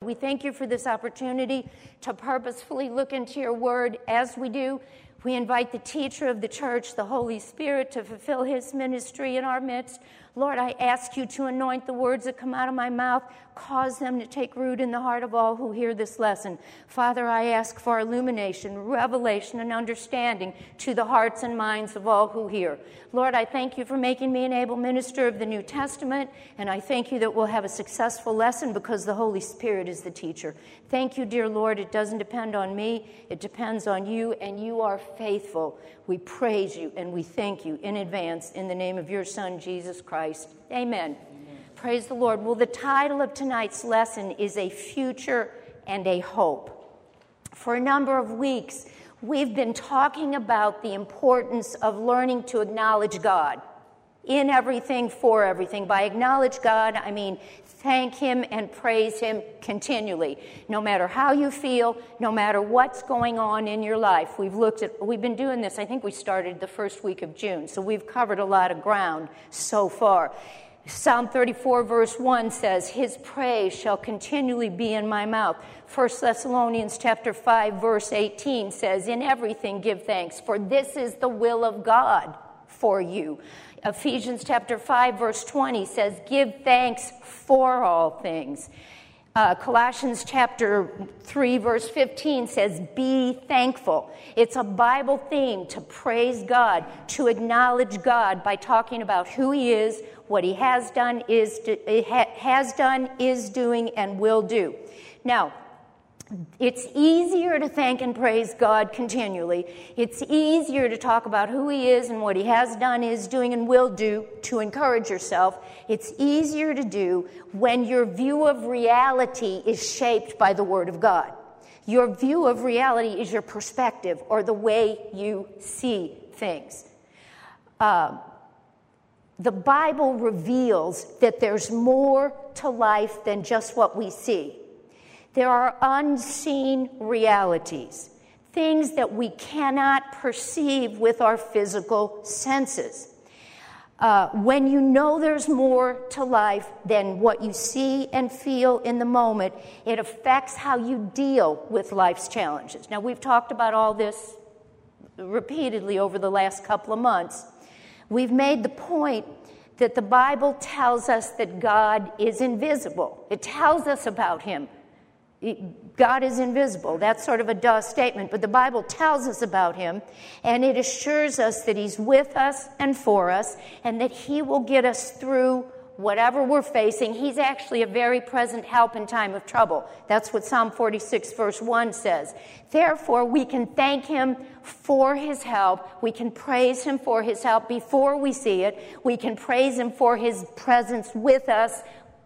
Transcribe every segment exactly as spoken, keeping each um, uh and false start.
We thank you for this opportunity to purposefully look into your word. As we do, we invite the teacher of the church, the Holy Spirit, to fulfill his ministry in our midst. Lord, I ask you to anoint the words that come out of my mouth, cause them to take root in the heart of all who hear this lesson. Father, I ask for illumination, revelation, and understanding to the hearts and minds of all who hear. Lord, I thank you for making me an able minister of the New Testament, and I thank you that we'll have a successful lesson because the Holy Spirit is the teacher. Thank you, dear Lord. It doesn't depend on me. It depends on you, and you are faithful. We praise you, and we thank you in advance in the name of your Son, Jesus Christ. Amen. Amen. Praise the Lord. Well, the title of tonight's lesson is A Future and a Hope. For a number of weeks, we've been talking about the importance of learning to acknowledge God in everything, for everything. By acknowledge God, I mean thank him and praise him continually. No matter how you feel, no matter what's going on in your life. We've looked at, we've been doing this, I think we started the first week of June, so we've covered a lot of ground so far. Psalm thirty-four verse one says, his praise shall continually be in my mouth. First Thessalonians chapter five verse eighteen says, in everything give thanks, for this is the will of God for you. Ephesians chapter five verse twenty says, give thanks for all things. Uh, Colossians chapter three verse fifteen says, be thankful. It's a Bible theme to praise God, to acknowledge God by talking about who he is, what he has done, is has done, is doing, and will do. Now, it's easier to thank and praise God continually. It's easier to talk about who he is and what he has done, is doing, and will do to encourage yourself. It's easier to do when your view of reality is shaped by the Word of God. Your view of reality is your perspective or the way you see things. Uh, the Bible reveals that there's more to life than just what we see. There are unseen realities, things that we cannot perceive with our physical senses. Uh, when you know there's more to life than what you see and feel in the moment, it affects how you deal with life's challenges. Now, we've talked about all this repeatedly over the last couple of months. We've made the point that the Bible tells us that God is invisible. It tells us about him. God is invisible. That's sort of a duh statement, but the Bible tells us about him, and it assures us that he's with us and for us, and that he will get us through whatever we're facing. He's actually a very present help in time of trouble. That's what Psalm forty-six verse one says. Therefore, we can thank him for his help. We can praise him for his help before we see it. We can praise him for his presence with us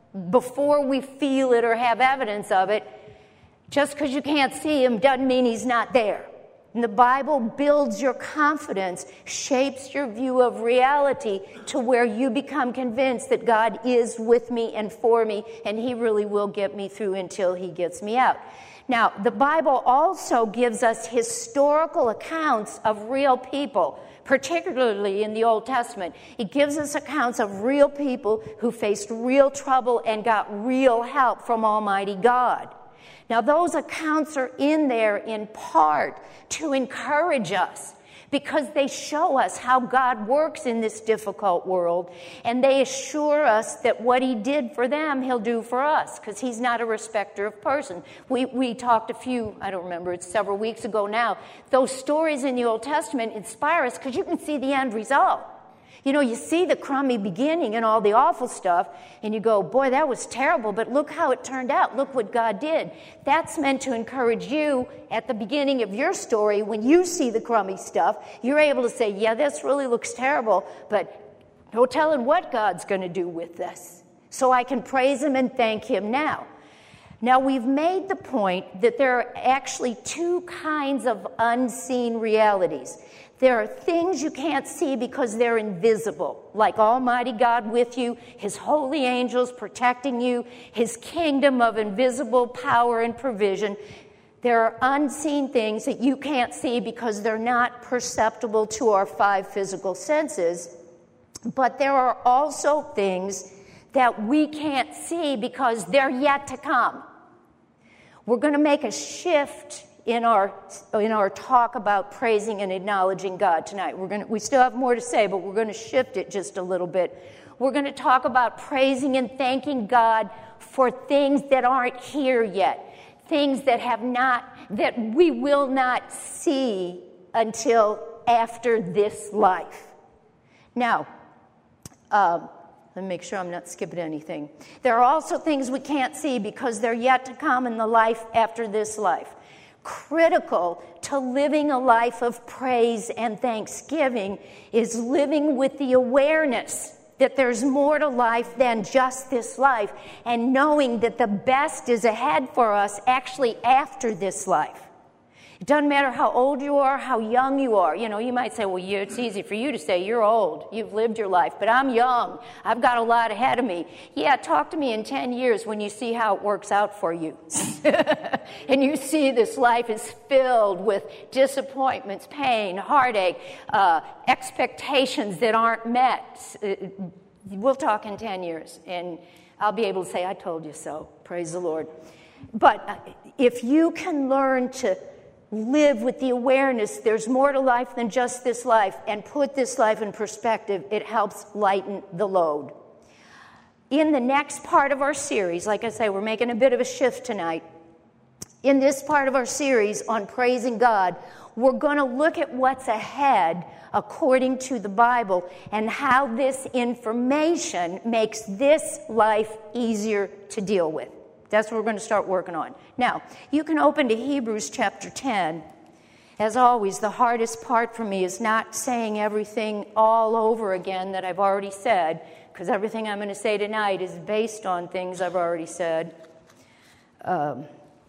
before we feel it or have evidence of it. Just because you can't see him doesn't mean he's not there. And the Bible builds your confidence, shapes your view of reality to where you become convinced that God is with me and for me, and he really will get me through until he gets me out. Now, the Bible also gives us historical accounts of real people, particularly in the Old Testament. It gives us accounts of real people who faced real trouble and got real help from Almighty God. Now, those accounts are in there in part to encourage us because they show us how God works in this difficult world, and they assure us that what he did for them, he'll do for us, because he's not a respecter of person. We we talked a few, I don't remember, it's several weeks ago now. Those stories in the Old Testament inspire us because you can see the end result. You know, you see the crummy beginning and all the awful stuff, and you go, boy, that was terrible, but look how it turned out. Look what God did. That's meant to encourage you at the beginning of your story. When you see the crummy stuff, you're able to say, yeah, this really looks terrible, but no telling what God's going to do with this. So I can praise him and thank him now. Now, we've made the point that there are actually two kinds of unseen realities. There are things you can't see because they're invisible, like Almighty God with you, his holy angels protecting you, his kingdom of invisible power and provision. There are unseen things that you can't see because they're not perceptible to our five physical senses. But there are also things that we can't see because they're yet to come. We're going to make a shift in our in our talk about praising and acknowledging God tonight. We're going to, we still have more to say, but we're going to shift it just a little bit. We're going to talk about praising and thanking God for things that aren't here yet, things that have not, that we will not see until after this life. Now, um, let me make sure I'm not skipping anything. There are also things we can't see because they're yet to come in the life after this life. Critical to living a life of praise and thanksgiving is living with the awareness that there's more to life than just this life, and knowing that the best is ahead for us actually after this life. It doesn't matter how old you are, how young you are. You know, you might say, well, you, it's easy for you to say you're old. You've lived your life. But I'm young. I've got a lot ahead of me. Yeah, talk to me in ten years when you see how it works out for you. And you see this life is filled with disappointments, pain, heartache, uh, expectations that aren't met. We'll talk in ten years, and I'll be able to say, I told you so. Praise the Lord. But if you can learn to live with the awareness there's more to life than just this life, and put this life in perspective, it helps lighten the load. In the next part of our series, like I say, we're making a bit of a shift tonight. In this part of our series on praising God, we're going to look at what's ahead according to the Bible and how this information makes this life easier to deal with. That's what we're going to start working on. Now, you can open to Hebrews chapter ten. As always, the hardest part for me is not saying everything all over again that I've already said, because everything I'm going to say tonight is based on things I've already said. Um,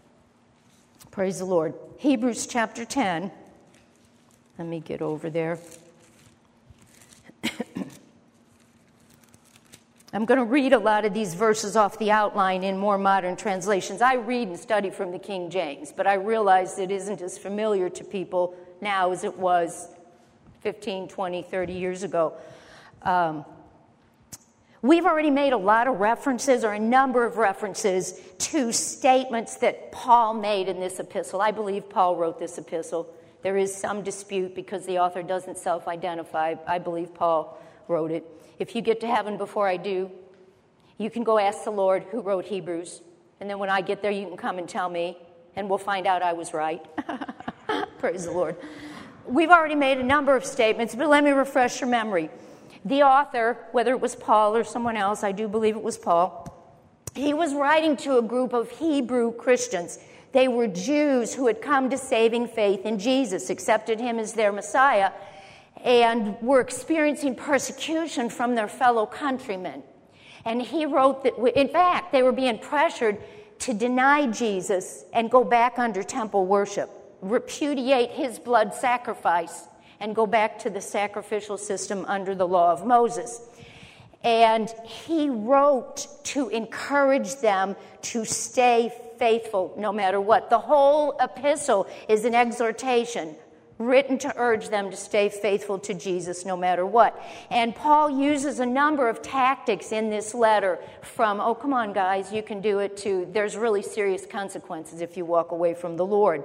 praise the Lord. Hebrews chapter ten. Let me get over there. I'm going to read a lot of these verses off the outline in more modern translations. I read and study from the King James, but I realize it isn't as familiar to people now as it was fifteen, twenty, thirty years ago. Um, we've already made a lot of references, or a number of references, to statements that Paul made in this epistle. I believe Paul wrote this epistle. There is some dispute because the author doesn't self-identify. I believe Paul wrote it. If you get to heaven before I do, you can go ask the Lord who wrote Hebrews. And then when I get there, you can come and tell me, and we'll find out I was right. Praise the Lord. We've already made a number of statements, but let me refresh your memory. The author, whether it was Paul or someone else, I do believe it was Paul, he was writing to a group of Hebrew Christians. They were Jews who had come to saving faith in Jesus, accepted him as their Messiah, and were experiencing persecution from their fellow countrymen. And he wrote that, in fact, they were being pressured to deny Jesus and go back under temple worship, repudiate his blood sacrifice, and go back to the sacrificial system under the law of Moses. And he wrote to encourage them to stay faithful no matter what. The whole epistle is an exhortation written to urge them to stay faithful to Jesus no matter what. And Paul uses a number of tactics in this letter, from, oh, come on, guys, you can do it, to there's really serious consequences if you walk away from the Lord.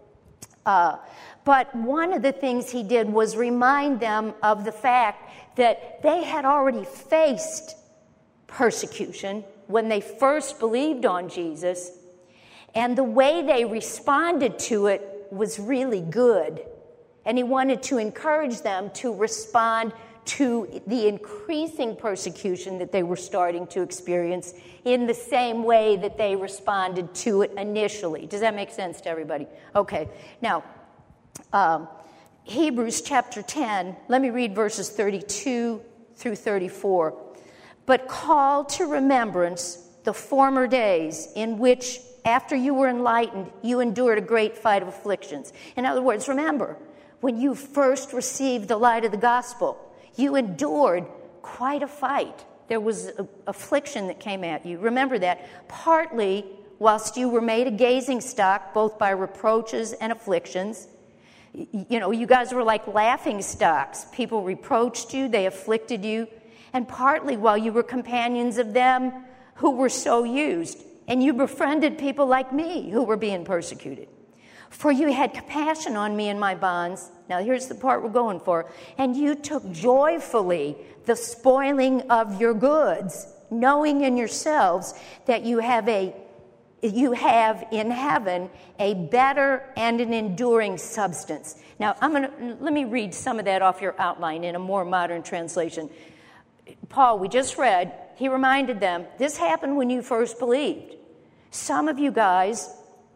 Uh, but one of the things he did was remind them of the fact that they had already faced persecution when they first believed on Jesus, and the way they responded to it was really good. And he wanted to encourage them to respond to the increasing persecution that they were starting to experience in the same way that they responded to it initially. Does that make sense to everybody? Okay. Now, um, Hebrews chapter ten, let me read verses thirty-two through thirty-four. But call to remembrance the former days in which, after you were enlightened, you endured a great fight of afflictions. In other words, remember, when you first received the light of the gospel, you endured quite a fight. There was a, affliction that came at you. Remember that. Partly whilst you were made a gazing stock, both by reproaches and afflictions. You know, you guys were like laughing stocks. People reproached you, they afflicted you. And partly while you were companions of them who were so used. and you befriended people like me who were being persecuted. For you had compassion on me in my bonds. Now here's the part we're going for. And you took joyfully the spoiling of your goods, knowing in yourselves that you have a you have in heaven a better and an enduring substance. Now I'm going to let me read some of that off your outline in a more modern translation. Paul, we just read, he reminded them, this happened when you first believed. Some of you guys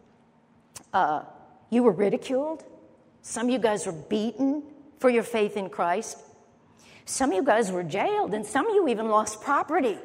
uh You were ridiculed. Some of you guys were beaten for your faith in Christ. Some of you guys were jailed, and some of you even lost property.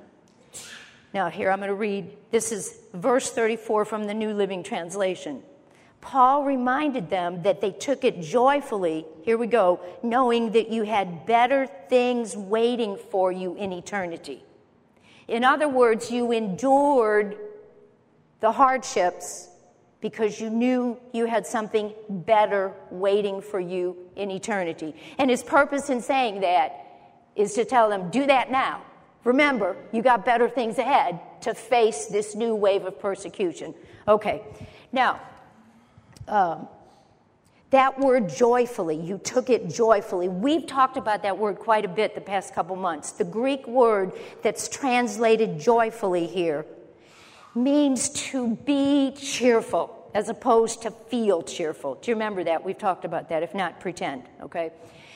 Now, here I'm going to read. This is verse thirty-four from the New Living Translation. Paul reminded them that they took it joyfully, here we go, knowing that you had better things waiting for you in eternity. In other words, you endured the hardships because you knew you had something better waiting for you in eternity. And his purpose in saying that is to tell them, do that now. Remember, you got better things ahead to face this new wave of persecution. Okay, now, um, that word joyfully, you took it joyfully. We've talked about that word quite a bit the past couple months. The Greek word that's translated joyfully here means to be cheerful as opposed to feel cheerful. Do you remember that? We've talked about that. If not, pretend, okay?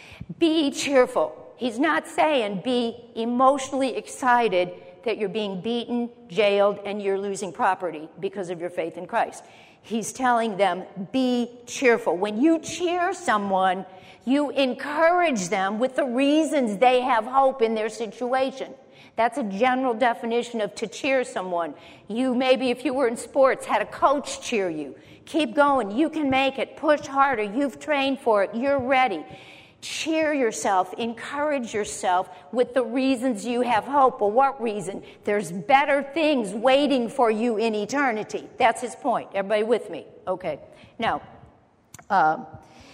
Be cheerful. He's not saying be emotionally excited that you're being beaten, jailed, and you're losing property because of your faith in Christ. He's telling them, be cheerful. When you cheer someone, you encourage them with the reasons they have hope in their situation. That's a general definition of to cheer someone. You maybe, if you were in sports, had a coach cheer you. Keep going. You can make it. Push harder. You've trained for it. You're ready. Cheer yourself. Encourage yourself with the reasons you have hope. Well, what reason? There's better things waiting for you in eternity. That's his point. Everybody with me? Okay. Now, um,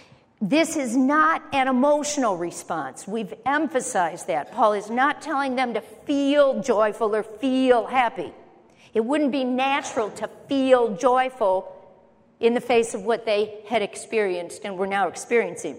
this is not an emotional response. We've emphasized that. Paul is not telling them to feel joyful or feel happy. It wouldn't be natural to feel joyful in the face of what they had experienced and were now experiencing.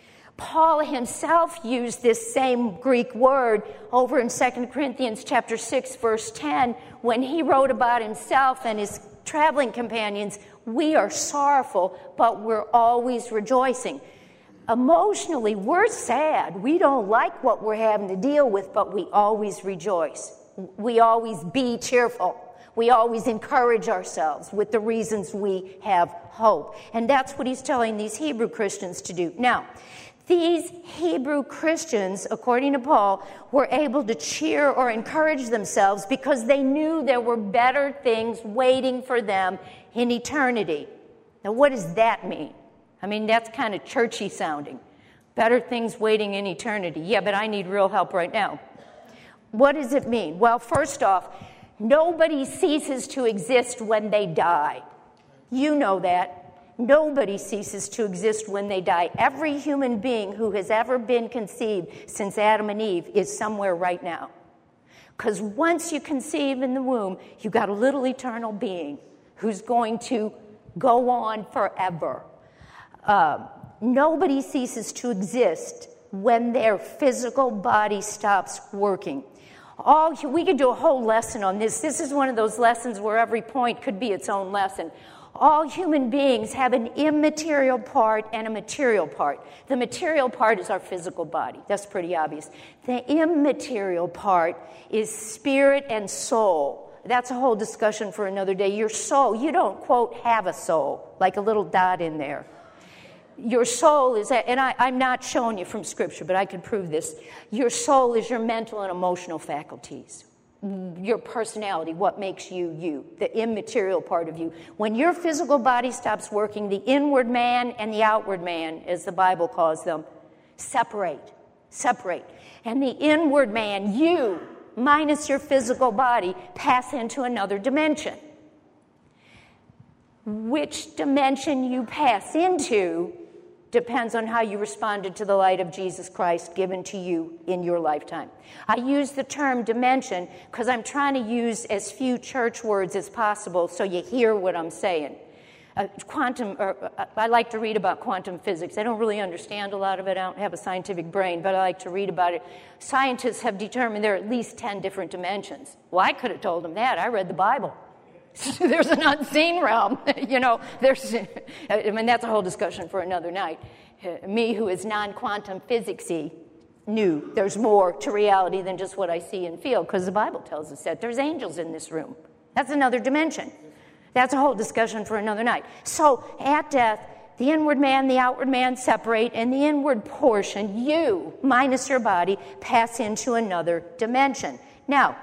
Paul himself used this same Greek word over in Second Corinthians chapter six, verse ten, when he wrote about himself and his traveling companions. We are sorrowful, but we're always rejoicing. Emotionally, we're sad. We don't like what we're having to deal with, but we always rejoice. We always be cheerful. We always encourage ourselves with the reasons we have hope. And that's what he's telling these Hebrew Christians to do. Now, these Hebrew Christians, according to Paul, were able to cheer or encourage themselves because they knew there were better things waiting for them in eternity. Now, what does that mean? I mean, that's kind of churchy sounding. Better things waiting in eternity. Yeah, but I need real help right now. What does it mean? Well, first off, nobody ceases to exist when they die. You know that. Nobody ceases to exist when they die. Every human being who has ever been conceived since Adam and Eve is somewhere right now. Because once you conceive in the womb, you got a little eternal being who's going to go on forever. Uh, nobody ceases to exist when their physical body stops working. All we could do a whole lesson on this. This is one of those lessons where every point could be its own lesson. All human beings have an immaterial part and a material part. The material part is our physical body. That's pretty obvious. The immaterial part is spirit and soul. That's a whole discussion for another day. Your soul, you don't, quote, have a soul, like a little dot in there. Your soul is, and I, I'm not showing you from Scripture, but I could prove this. Your soul is your mental and emotional faculties, your personality, what makes you you, the immaterial part of you. When your physical body stops working, the inward man and the outward man, as the Bible calls them, separate, separate. And the inward man, you, minus your physical body, pass into another dimension. Which dimension you pass into depends on how you responded to the light of Jesus Christ given to you in your lifetime. I use the term dimension because I'm trying to use as few church words as possible so you hear what I'm saying. Uh, quantum, or, uh, I like to read about quantum physics. I don't really understand a lot of it. I don't have a scientific brain, but I like to read about it. Scientists have determined there are at least ten different dimensions. Well, I could have told them that. I read the Bible. There's an unseen realm, you know. There's, I mean, that's a whole discussion for another night. Uh, me, who is non-quantum physicsy, knew there's more to reality than just what I see and feel, because the Bible tells us that. There's angels in this room. That's another dimension. That's a whole discussion for another night. So, at death, the inward man, the outward man separate, and the inward portion, you, minus your body, pass into another dimension. Now,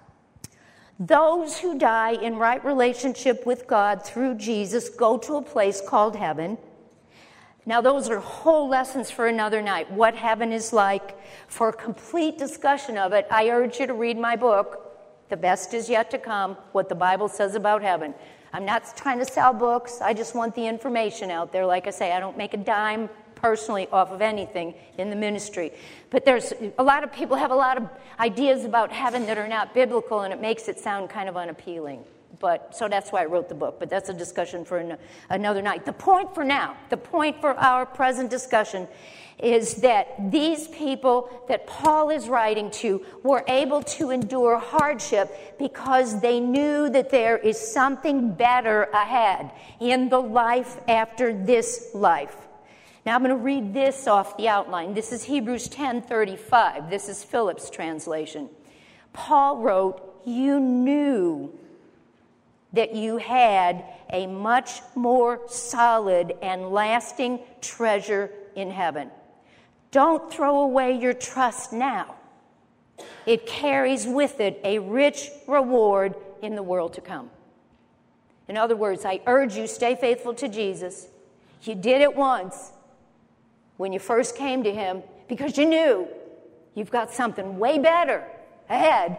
those who die in right relationship with God through Jesus go to a place called heaven. Now, those are whole lessons for another night. What heaven is like. For a complete discussion of it, I urge you to read my book, The Best Is Yet to Come, What the Bible Says About Heaven. I'm not trying to sell books. I just want the information out there. Like I say, I don't make a dime personally off of anything in the ministry. But there's a lot of people have a lot of ideas about heaven that are not biblical, and it makes it sound kind of unappealing. But so that's why I wrote the book. But that's a discussion for an, another night. The point for now, the point for our present discussion is that these people that Paul is writing to were able to endure hardship because they knew that there is something better ahead in the life after this life. Now I'm going to read this off the outline. This is Hebrews ten thirty-five. This is Phillips' translation. Paul wrote, "You knew that you had a much more solid and lasting treasure in heaven. Don't throw away your trust now. It carries with it a rich reward in the world to come." In other words, I urge you, stay faithful to Jesus. You did it once when you first came to him because you knew you've got something way better ahead.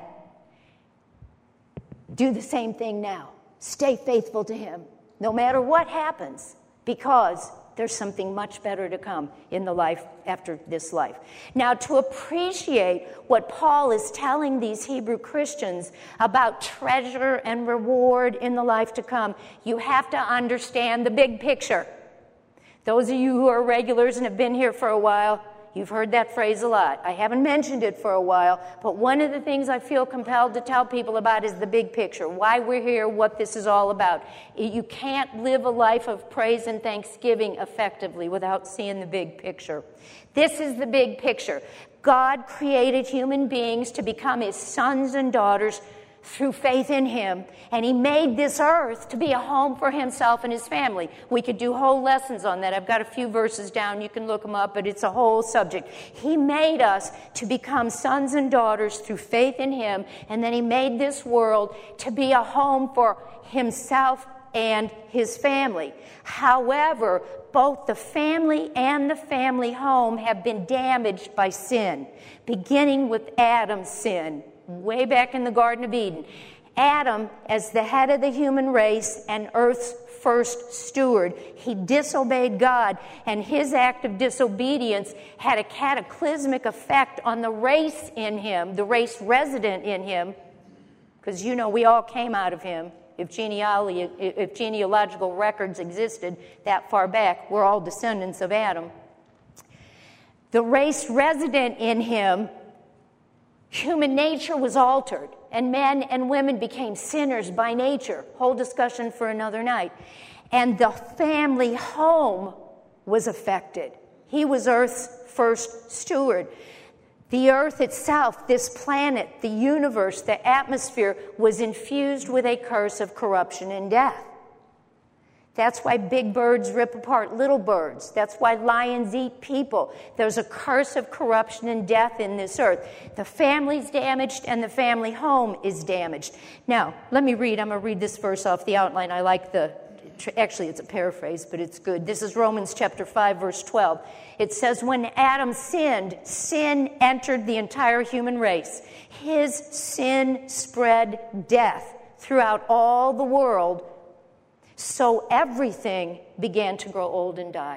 Do the same thing now. Stay faithful to him, no matter what happens, because there's something much better to come in the life after this life. Now, to appreciate what Paul is telling these Hebrew Christians about treasure and reward in the life to come, you have to understand the big picture. Those of you who are regulars and have been here for a while, you've heard that phrase a lot. I haven't mentioned it for a while, but one of the things I feel compelled to tell people about is the big picture, why we're here, what this is all about. You can't live a life of praise and thanksgiving effectively without seeing the big picture. This is the big picture. God created human beings to become his sons and daughters through faith in him, and he made this earth to be a home for himself and his family. We could do whole lessons on that. I've got a few verses down. You can look them up, but it's a whole subject. He made us to become sons and daughters through faith in him, and then he made this world to be a home for himself and his family. However, both the family and the family home have been damaged by sin, beginning with Adam's sin way back in the Garden of Eden. Adam, as the head of the human race and Earth's first steward, he disobeyed God, and his act of disobedience had a cataclysmic effect on the race in him, the race resident in him, because you know we all came out of him. If genealogy, if genealogical records existed that far back, we're all descendants of Adam. The race resident in him, human nature was altered, and men and women became sinners by nature. Whole discussion for another night. And the family home was affected. He was Earth's first steward. The earth itself, this planet, the universe, the atmosphere, was infused with a curse of corruption and death. That's why big birds rip apart little birds. That's why lions eat people. There's a curse of corruption and death in this earth. The family's damaged and the family home is damaged. Now, let me read. I'm going to read this verse off the outline. I like the, actually it's a paraphrase, but it's good. This is Romans chapter five, verse twelve. It says, when Adam sinned, sin entered the entire human race. His sin spread death throughout all the world. So everything began to grow old and die.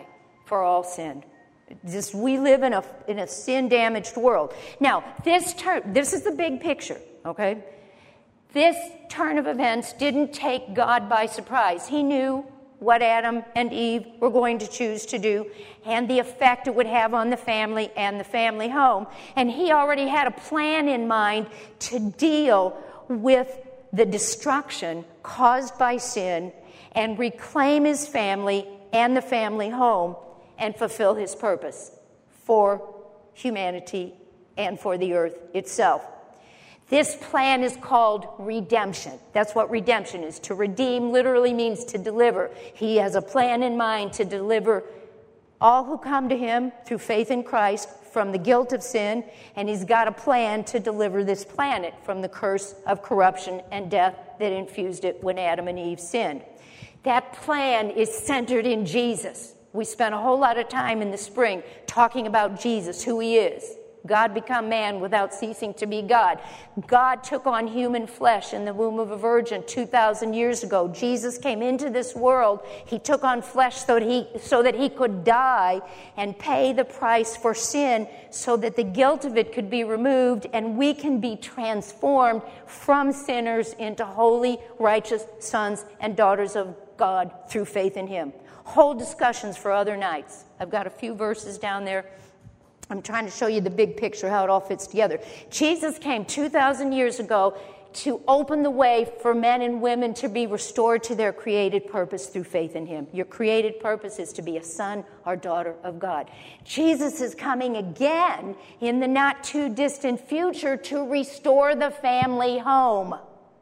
for all sin. Just we live in a in a sin-damaged world. Now, this turn, this is the big picture, okay? This turn of events didn't take God by surprise. He knew what Adam and Eve were going to choose to do and the effect it would have on the family and the family home. And he already had a plan in mind to deal with the destruction caused by sin and reclaim his family and the family home and fulfill his purpose for humanity and for the earth itself. This plan is called redemption. That's what redemption is. To redeem literally means to deliver. He has a plan in mind to deliver all who come to him through faith in Christ from the guilt of sin, and he's got a plan to deliver this planet from the curse of corruption and death that infused it when Adam and Eve sinned. That plan is centered in Jesus. We spent a whole lot of time in the spring talking about Jesus, who he is. God become man without ceasing to be God. God took on human flesh in the womb of a virgin two thousand years ago. Jesus came into this world. He took on flesh so that he, so that he could die and pay the price for sin so that the guilt of it could be removed and we can be transformed from sinners into holy, righteous sons and daughters of God through faith in him. Whole discussions for other nights. I've got a few verses down there. I'm trying to show you the big picture, how it all fits together. Jesus came two thousand years ago to open the way for men and women to be restored to their created purpose through faith in him. Your created purpose is to be a son or daughter of God. Jesus is coming again in the not too distant future to restore the family home.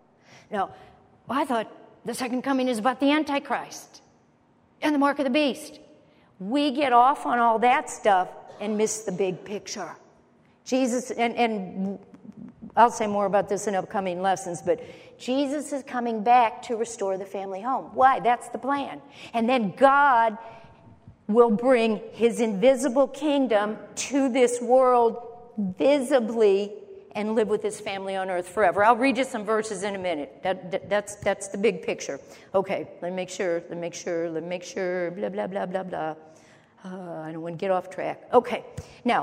Now, I thought the second coming is about the Antichrist and the mark of the beast. We get off on all that stuff and miss the big picture. Jesus, and, and I'll say more about this in upcoming lessons, but Jesus is coming back to restore the family home. Why? That's the plan. And then God will bring his invisible kingdom to this world visibly and live with his family on earth forever. I'll read you some verses in a minute. That, that, that's, that's the big picture. Okay, let me make sure, let me make sure, let me make sure, blah, blah, blah, blah, blah. Uh, I don't want to get off track. Okay, now,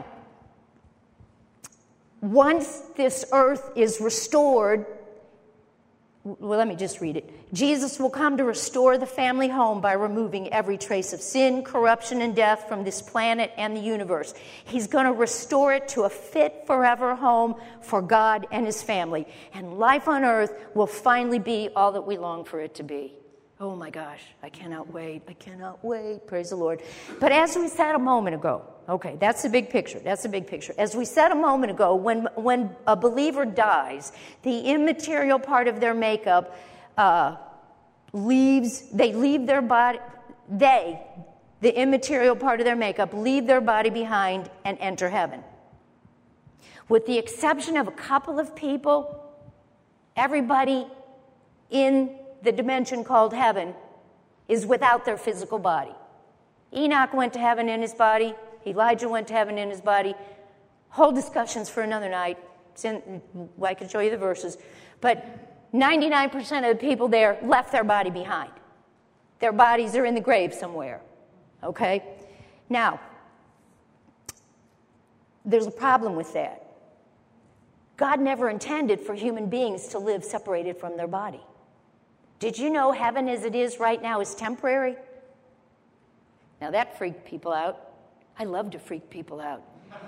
once this earth is restored, well, let me just read it. Jesus will come to restore the family home by removing every trace of sin, corruption, and death from this planet and the universe. He's going to restore it to a fit forever home for God and his family. And life on earth will finally be all that we long for it to be. Oh my gosh, I cannot wait. I cannot wait. Praise the Lord. But as we said a moment ago, okay, that's the big picture. That's the big picture. As we said a moment ago, when, when a believer dies, the immaterial part of their makeup uh, leaves, they leave their body, they, the immaterial part of their makeup, leave their body behind and enter heaven. With the exception of a couple of people, everybody in the dimension called heaven is without their physical body. Enoch went to heaven in his body. Elijah went to heaven in his body. Whole discussions for another night. In, I can show you the verses. But ninety-nine percent of the people there left their body behind. Their bodies are in the grave somewhere. Okay? Now, there's a problem with that. God never intended for human beings to live separated from their body. Did you know heaven as it is right now is temporary? Now that freaked people out. I love to freak people out.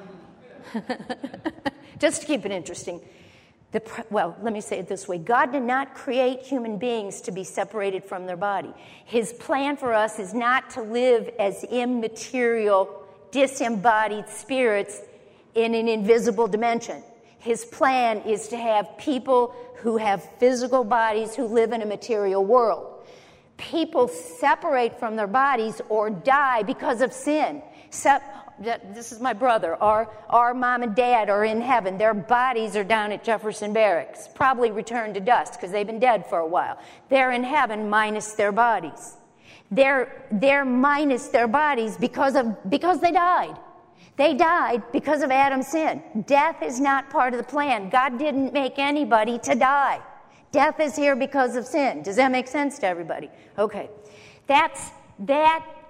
Just to keep it interesting. The, well, let me say it this way. God did not create human beings to be separated from their body. His plan for us is not to live as immaterial, disembodied spirits in an invisible dimension. His plan is to have people who have physical bodies who live in a material world. People separate from their bodies or die because of sin. Sep- this is my brother. Our, our mom and dad are in heaven. Their bodies are down at Jefferson Barracks, probably returned to dust because they've been dead for a while. They're in heaven minus their bodies. They're, they're minus their bodies because of because they died. They died because of Adam's sin. Death is not part of the plan. God didn't make anybody to die. Death is here because of sin. Does that make sense to everybody? Okay. That's, that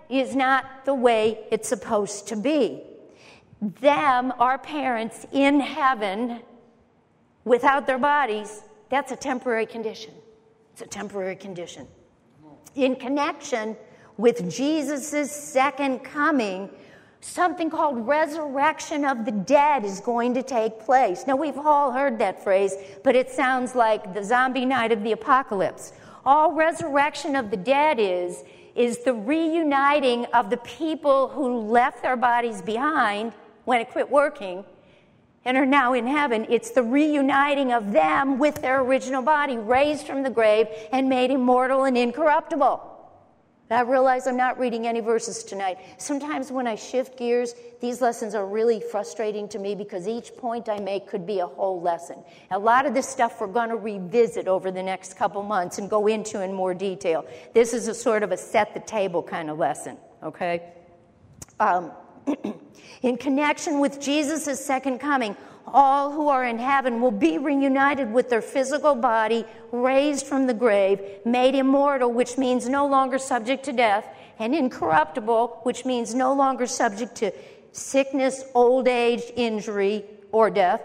is not the way it's supposed to be. Them, our parents in heaven, without their bodies, that's a temporary condition. It's a temporary condition. In connection with Jesus' second coming, something called resurrection of the dead is going to take place. Now, we've all heard that phrase, but it sounds like the zombie night of the apocalypse. All resurrection of the dead is, is the reuniting of the people who left their bodies behind when it quit working and are now in heaven. It's the reuniting of them with their original body, raised from the grave and made immortal and incorruptible. I realize I'm not reading any verses tonight. Sometimes when I shift gears, these lessons are really frustrating to me because each point I make could be a whole lesson. A lot of this stuff we're going to revisit over the next couple months and go into in more detail. This is a sort of a set the table kind of lesson, okay? Um, in connection with Jesus' second coming, all who are in heaven will be reunited with their physical body, raised from the grave, made immortal, which means no longer subject to death, and incorruptible, which means no longer subject to sickness, old age, injury, or death.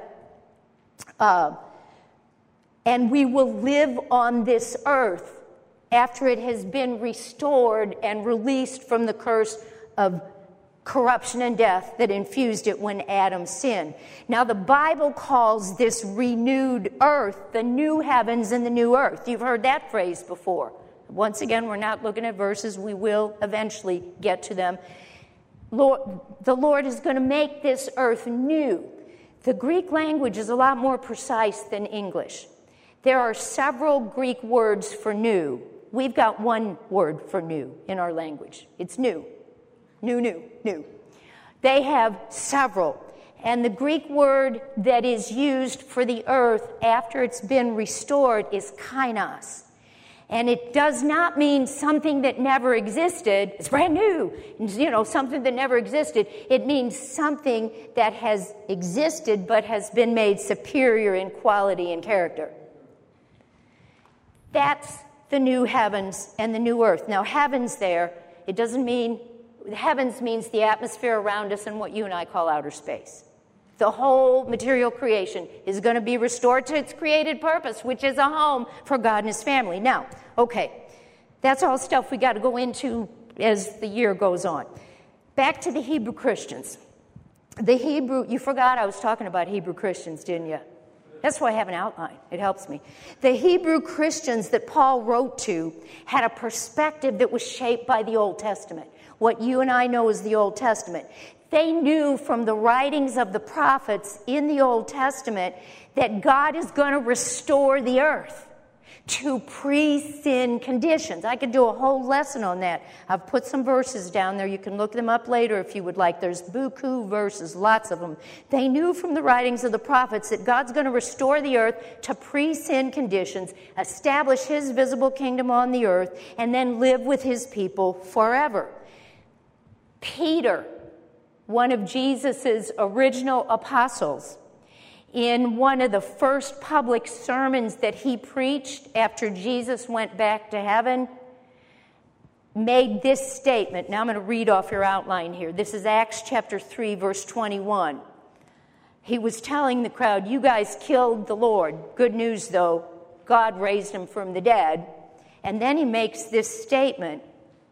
Uh, and we will live on this earth after it has been restored and released from the curse of corruption and death that infused it when Adam sinned. Now, the Bible calls this renewed earth the new heavens and the new earth. You've heard that phrase before. Once again, we're not looking at verses. We will eventually get to them. Lord, the Lord is going to make this earth new. The Greek language is a lot more precise than English. There are several Greek words for new. We've got one word for new in our language. It's new. New, new, new. They have several. And the Greek word that is used for the earth after it's been restored is kainos. And it does not mean something that never existed. It's brand new. You know, something that never existed. It means something that has existed but has been made superior in quality and character. That's the new heavens and the new earth. Now, heavens there, it doesn't mean... The heavens means the atmosphere around us and what you and I call outer space. The whole material creation is going to be restored to its created purpose, which is a home for God and His family. Now, okay, that's all stuff we got to go into as the year goes on. Back to the Hebrew Christians. The Hebrew, you forgot I was talking about Hebrew Christians, didn't you? That's why I have an outline. It helps me. The Hebrew Christians that Paul wrote to had a perspective that was shaped by the Old Testament. What you and I know as the Old Testament. They knew from the writings of the prophets in the Old Testament that God is going to restore the earth to pre-sin conditions. I could do a whole lesson on that. I've put some verses down there. You can look them up later if you would like. There's buku verses, lots of them. They knew from the writings of the prophets that God's going to restore the earth to pre-sin conditions, establish His visible kingdom on the earth, and then live with His people forever. Peter, one of Jesus' original apostles, in one of the first public sermons that he preached after Jesus went back to heaven, made this statement. Now I'm going to read off your outline here. This is Acts chapter three, verse twenty-one. He was telling the crowd, you guys killed the Lord. Good news, though, God raised Him from the dead. And then he makes this statement.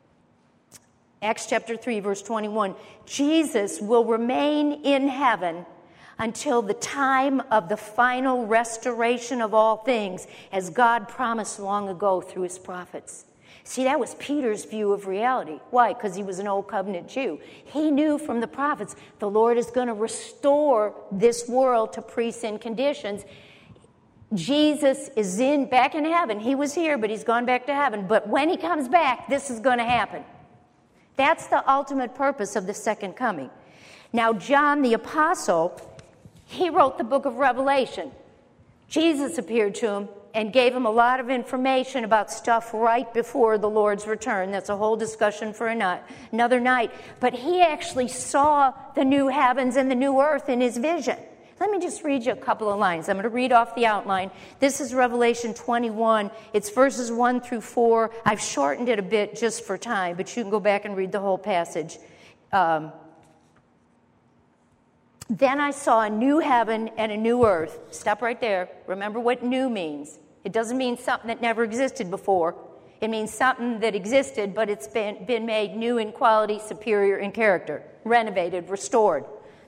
Acts chapter three, verse twenty-one, Jesus will remain in heaven until the time of the final restoration of all things, as God promised long ago through His prophets. See, that was Peter's view of reality. Why? Because he was an old covenant Jew. He knew from the prophets the Lord is going to restore this world to pre-sin conditions. Jesus is in back in heaven. He was here, but He's gone back to heaven. But when He comes back, this is going to happen. That's the ultimate purpose of the second coming. Now, John the Apostle, he wrote the book of Revelation. Jesus appeared to him and gave him a lot of information about stuff right before the Lord's return. That's a whole discussion for another night. But he actually saw the new heavens and the new earth in his vision. Let me just read you a couple of lines. I'm going to read off the outline. This is Revelation twenty-one. It's verses one through four. I've shortened it a bit just for time, but you can go back and read the whole passage. Um, Then I saw a new heaven and a new earth. Stop right there. Remember what new means. It doesn't mean something that never existed before. It means something that existed, but it's been, been made new in quality, superior in character, renovated, restored.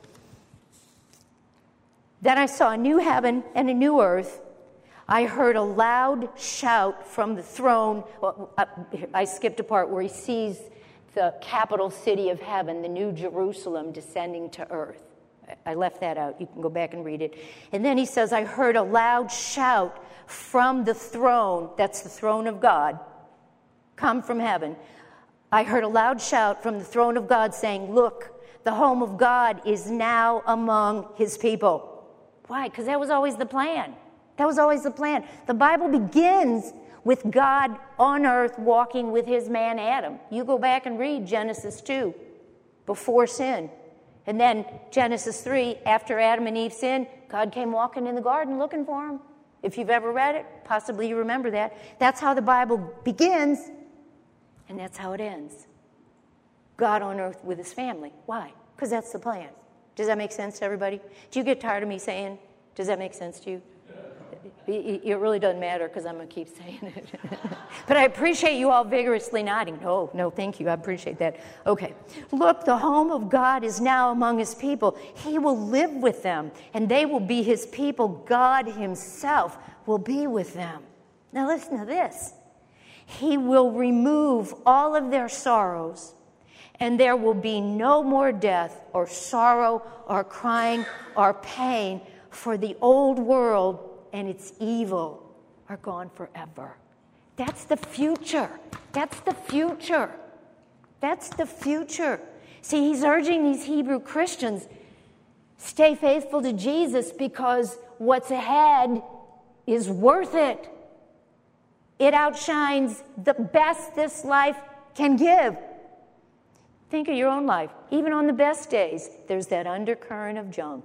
Then I saw a new heaven and a new earth. I heard a loud shout from the throne. Well, I skipped a part where he sees the capital city of heaven, the new Jerusalem, descending to earth. I left that out. You can go back and read it. And then he says, I heard a loud shout from the throne. That's the throne of God. Come from heaven. I heard a loud shout from the throne of God saying, look, the home of God is now among his people. Why? Because that was always the plan. That was always the plan. The Bible begins with God on earth walking with his man Adam. You go back and read Genesis two, before sin. And then Genesis three, after Adam and Eve sinned, God came walking in the garden looking for him. If you've ever read it, possibly you remember that. That's how the Bible begins, and that's how it ends. God on earth with his family. Why? Because that's the plan. Does that make sense to everybody? Do you get tired of me saying, does that make sense to you? It really doesn't matter because I'm going to keep saying it. But I appreciate you all vigorously nodding. No, no, thank you. I appreciate that. Okay. Look, the home of God is now among his people. He will live with them, and they will be his people. God himself will be with them. Now listen to this. He will remove all of their sorrows, and there will be no more death or sorrow or crying or pain, for the old world and its evil are gone forever. That's the future. That's the future. That's the future. See, he's urging these Hebrew Christians, stay faithful to Jesus because what's ahead is worth it. It outshines the best this life can give. Think of your own life. Even on the best days, there's that undercurrent of junk.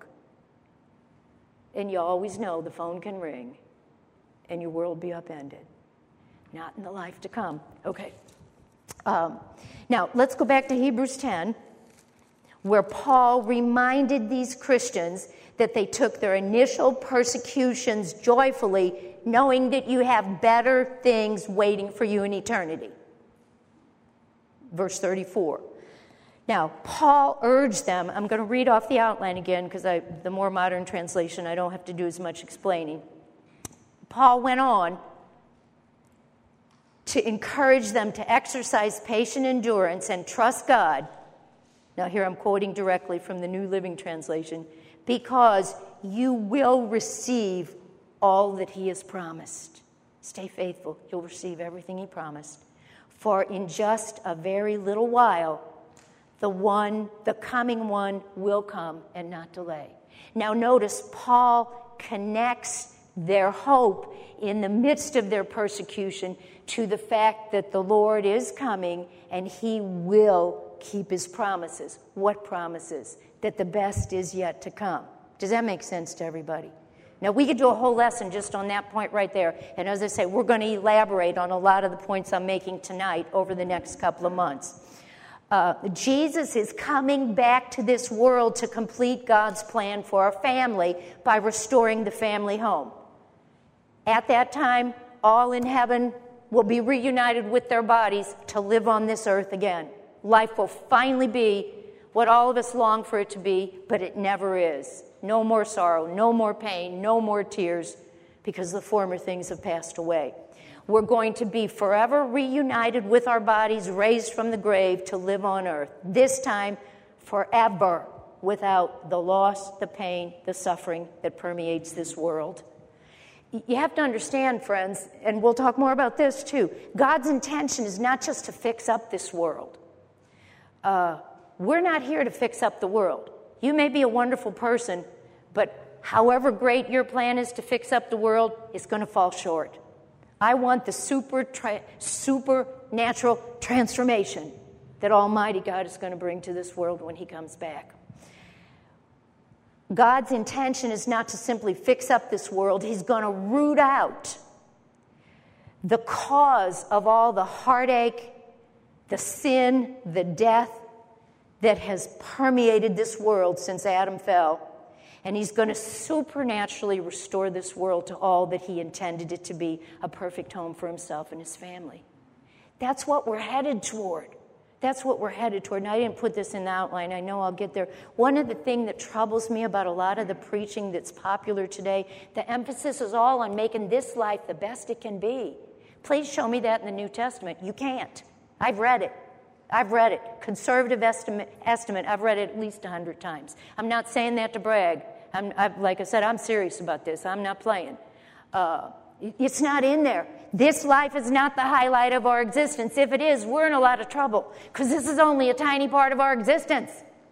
And you always know the phone can ring and your world be upended. Not in the life to come. Okay. Um, now, let's go back to Hebrews ten, where Paul reminded these Christians that they took their initial persecutions joyfully, knowing that you have better things waiting for you in eternity. Verse thirty-four. Now, Paul urged them, I'm going to read off the outline again because I, the more modern translation, I don't have to do as much explaining. Paul went on to encourage them to exercise patient endurance and trust God. Now, here I'm quoting directly from the New Living Translation. Because you will receive all that he has promised. Stay faithful. You'll receive everything he promised. For in just a very little while, the one, the coming one will come and not delay. Now notice Paul connects their hope in the midst of their persecution to the fact that the Lord is coming and he will keep his promises. What promises? That the best is yet to come. Does that make sense to everybody? Now, we could do a whole lesson just on that point right there. And as I say, we're going to elaborate on a lot of the points I'm making tonight over the next couple of months. Uh, Jesus is coming back to this world to complete God's plan for our family by restoring the family home. At that time, all in heaven will be reunited with their bodies to live on this earth again. Life will finally be what all of us long for it to be, but it never is. No more sorrow, no more pain, no more tears, because the former things have passed away. We're going to be forever reunited with our bodies, raised from the grave to live on earth. This time, forever, without the loss, the pain, the suffering that permeates this world. You have to understand, friends, and we'll talk more about this too, God's intention is not just to fix up this world. Uh, we're not here to fix up the world. You may be a wonderful person, but however great your plan is to fix up the world, it's going to fall short. I want the super tra- supernatural transformation that Almighty God is going to bring to this world when he comes back. God's intention is not to simply fix up this world. He's going to root out the cause of all the heartache, the sin, the death that has permeated this world since Adam fell. And he's going to supernaturally restore this world to all that he intended it to be, a perfect home for himself and his family. That's what we're headed toward. That's what we're headed toward. And I didn't put this in the outline. I know I'll get there. One of the things that troubles me about a lot of the preaching that's popular today, the emphasis is all on making this life the best it can be. Please show me that in the New Testament. You can't. I've read it. I've read it. Conservative estimate, estimate I've read it at least a hundred times. I'm not saying that to brag. I'm, I've, like I said, I'm serious about this. I'm not playing. Uh, it's not in there. This life is not the highlight of our existence. If it is, we're in a lot of trouble because this is only a tiny part of our existence.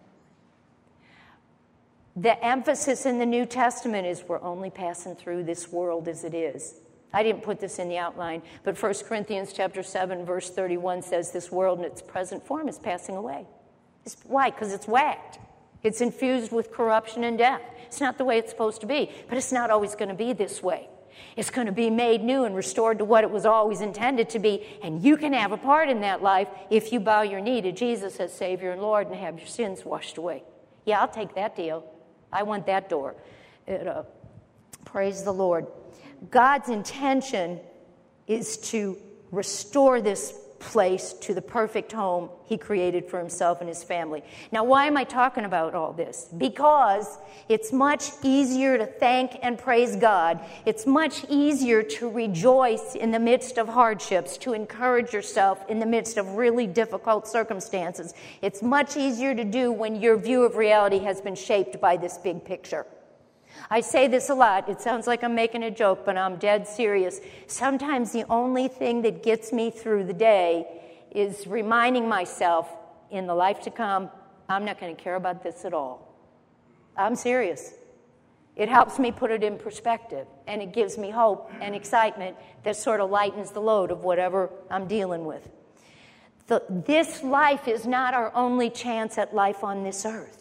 The emphasis in the New Testament is we're only passing through this world as it is. I didn't put this in the outline, but First Corinthians chapter seven, verse thirty-one says this world in its present form is passing away. It's, why? Because it's whacked. It's infused with corruption and death. It's not the way it's supposed to be, but it's not always going to be this way. It's going to be made new and restored to what it was always intended to be, and you can have a part in that life if you bow your knee to Jesus as Savior and Lord and have your sins washed away. Yeah, I'll take that deal. I want that door. It, uh, praise the Lord. God's intention is to restore this place to the perfect home he created for himself and his family. Now, why am I talking about all this? Because it's much easier to thank and praise God. It's much easier to rejoice in the midst of hardships, to encourage yourself in the midst of really difficult circumstances. It's much easier to do when your view of reality has been shaped by this big picture. I say this a lot. It sounds like I'm making a joke, but I'm dead serious. Sometimes the only thing that gets me through the day is reminding myself, in the life to come, I'm not going to care about this at all. I'm serious. It helps me put it in perspective, and it gives me hope and excitement that sort of lightens the load of whatever I'm dealing with. The, this life is not our only chance at life on this earth.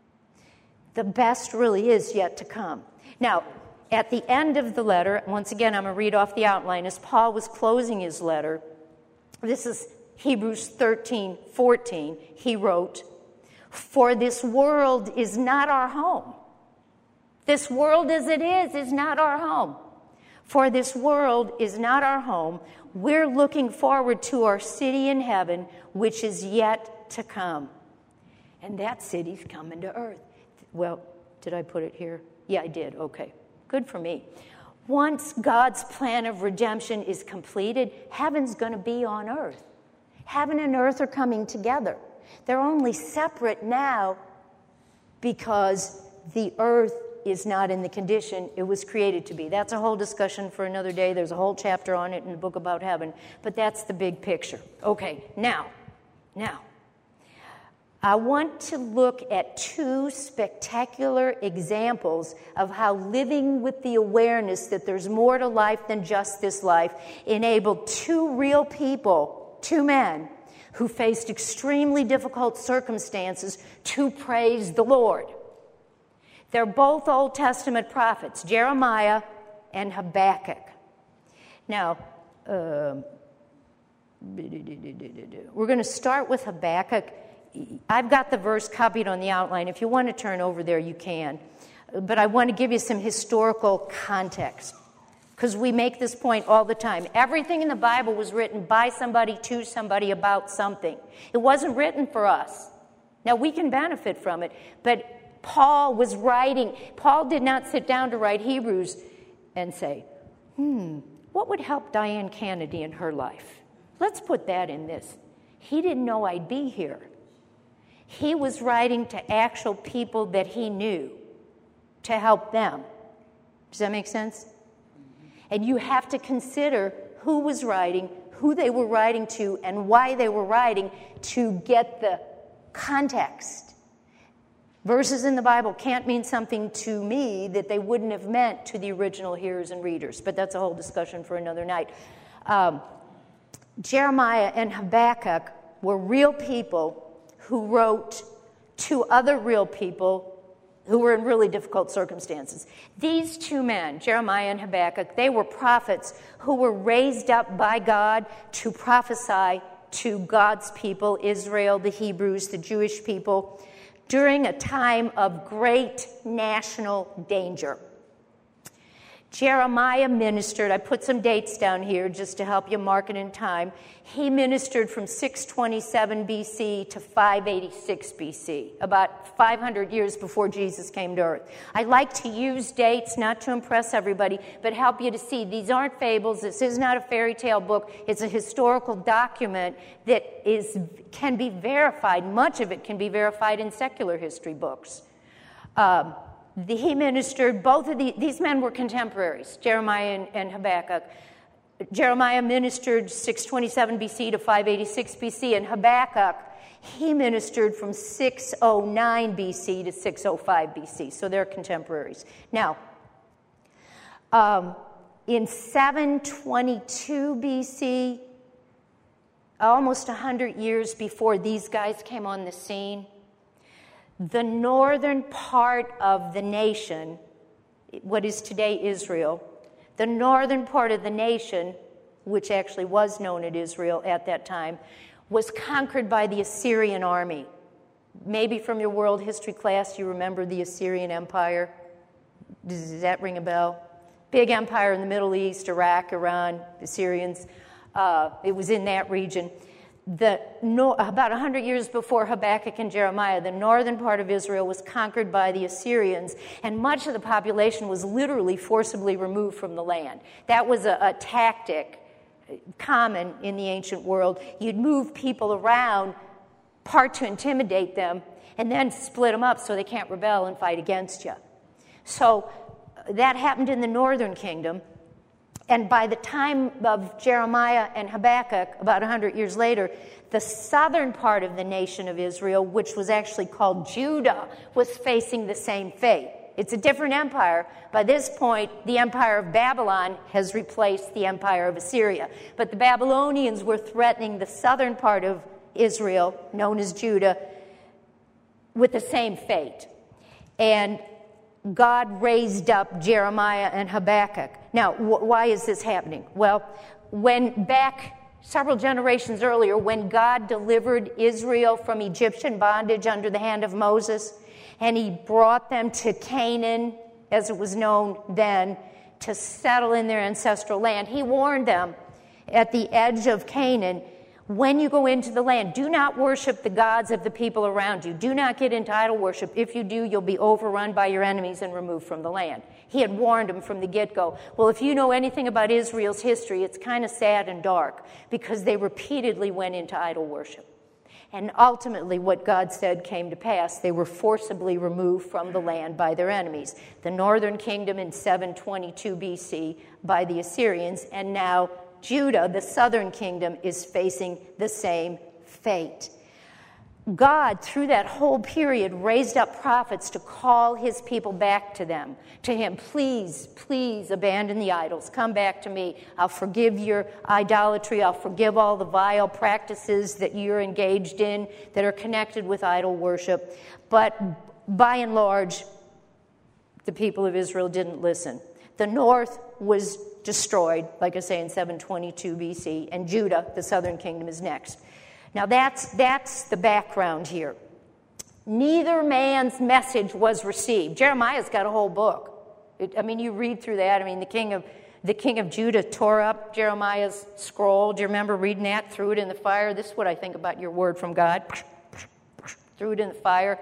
The best really is yet to come. Now, at the end of the letter, once again, I'm going to read off the outline. As Paul was closing his letter, this is Hebrews thirteen fourteen. He wrote, "For this world is not our home. This world as it is is not our home. For this world is not our home. We're looking forward to our city in heaven, which is yet to come." And that city's coming to earth. Well, did I put it here? Yeah, I did. Okay. Good for me. Once God's plan of redemption is completed, heaven's going to be on earth. Heaven and earth are coming together. They're only separate now because the earth is not in the condition it was created to be. That's a whole discussion for another day. There's a whole chapter on it in the book about heaven. But that's the big picture. Okay, now, now. I want to look at two spectacular examples of how living with the awareness that there's more to life than just this life enabled two real people, two men, who faced extremely difficult circumstances to praise the Lord. They're both Old Testament prophets, Jeremiah and Habakkuk. Now, uh, we're going to start with Habakkuk. I've got the verse copied on the outline. If you want to turn over there, you can. But I want to give you some historical context, because we make this point all the time. Everything in the Bible was written by somebody, to somebody, about something. It wasn't written for us. Now, we can benefit from it, but Paul was writing. Paul did not sit down to write Hebrews and say, hmm, what would help Diane Kennedy in her life? Let's put that in this. He didn't know I'd be here. He was writing to actual people that he knew to help them. Does that make sense? And you have to consider who was writing, who they were writing to, and why they were writing to get the context. Verses in the Bible can't mean something to me that they wouldn't have meant to the original hearers and readers, but that's a whole discussion for another night. Um, Jeremiah and Habakkuk were real people who wrote to other real people who were in really difficult circumstances. These two men, Jeremiah and Habakkuk, they were prophets who were raised up by God to prophesy to God's people, Israel, the Hebrews, the Jewish people, during a time of great national danger. Jeremiah ministered, I put some dates down here just to help you mark it in time. He ministered from six twenty-seven B C to five eighty-six B C, about five hundred years before Jesus came to earth. I like to use dates not to impress everybody, but help you to see these aren't fables. This is not a fairy tale book. It's a historical document that is can be verified. Much of it can be verified in secular history books. Um, The, he ministered, both of the, these men were contemporaries, Jeremiah and, and Habakkuk. Jeremiah ministered six twenty-seven B C to five eighty-six B C, and Habakkuk, he ministered from six oh nine B C to six oh five B C, so they're contemporaries. Now, um, in seven twenty-two B C, almost one hundred years before these guys came on the scene, the northern part of the nation, what is today Israel, the northern part of the nation, which actually was known as Israel at that time, was conquered by the Assyrian army. Maybe from your world history class you remember the Assyrian Empire. Does that ring a bell? Big empire in the Middle East, Iraq, Iran, the Syrians. Uh, it was in that region. The, no, about one hundred years before Habakkuk and Jeremiah, the northern part of Israel was conquered by the Assyrians, and much of the population was literally forcibly removed from the land. That was a, a tactic common in the ancient world. You'd move people around, part to intimidate them, and then split them up so they can't rebel and fight against you. So that happened in the northern kingdom. And by the time of Jeremiah and Habakkuk, about one hundred years later, the southern part of the nation of Israel, which was actually called Judah, was facing the same fate. It's a different empire. By this point, the empire of Babylon has replaced the empire of Assyria. But the Babylonians were threatening the southern part of Israel, known as Judah, with the same fate. And God raised up Jeremiah and Habakkuk. Now, wh- why is this happening? Well, when back several generations earlier, when God delivered Israel from Egyptian bondage under the hand of Moses, and he brought them to Canaan, as it was known then, to settle in their ancestral land, he warned them at the edge of Canaan, when you go into the land, do not worship the gods of the people around you. Do not get into idol worship. If you do, you'll be overrun by your enemies and removed from the land. He had warned them from the get-go. Well, if you know anything about Israel's history, it's kind of sad and dark because they repeatedly went into idol worship. And ultimately, what God said came to pass. They were forcibly removed from the land by their enemies. The northern kingdom in seven twenty-two B C by the Assyrians, and now Judah, the southern kingdom, is facing the same fate. God, through that whole period, raised up prophets to call his people back to them, to him. Please, please abandon the idols. Come back to me. I'll forgive your idolatry. I'll forgive all the vile practices that you're engaged in that are connected with idol worship. But by and large, the people of Israel didn't listen. The north was destroyed, like I say, in seven twenty-two B C, and Judah, the southern kingdom, is next. Now that's that's the background here. Neither man's message was received. Jeremiah's got a whole book. It, I mean, you read through that. I mean, the king of the king of Judah tore up Jeremiah's scroll. Do you remember reading that? Threw it in the fire. This is what I think about your word from God. Threw it in the fire.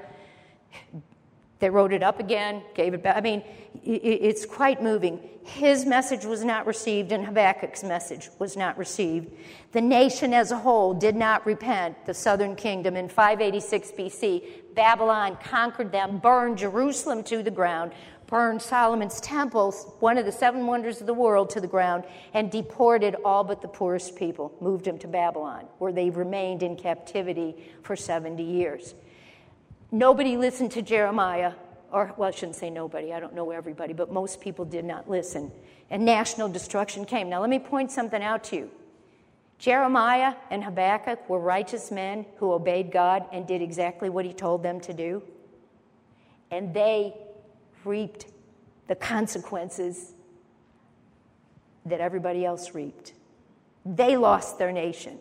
They wrote it up again, gave it back. I mean, it's quite moving. His message was not received, and Habakkuk's message was not received. The nation as a whole did not repent. The southern kingdom in five eighty-six B C, Babylon conquered them, burned Jerusalem to the ground, burned Solomon's temple, one of the seven wonders of the world, to the ground, and deported all but the poorest people, moved them to Babylon, where they remained in captivity for seventy years. Nobody listened to Jeremiah, or, well, I shouldn't say nobody. I don't know everybody, but most people did not listen. And national destruction came. Now, let me point something out to you. Jeremiah and Habakkuk were righteous men who obeyed God and did exactly what he told them to do. and they reaped the consequences that everybody else reaped. They lost their nation.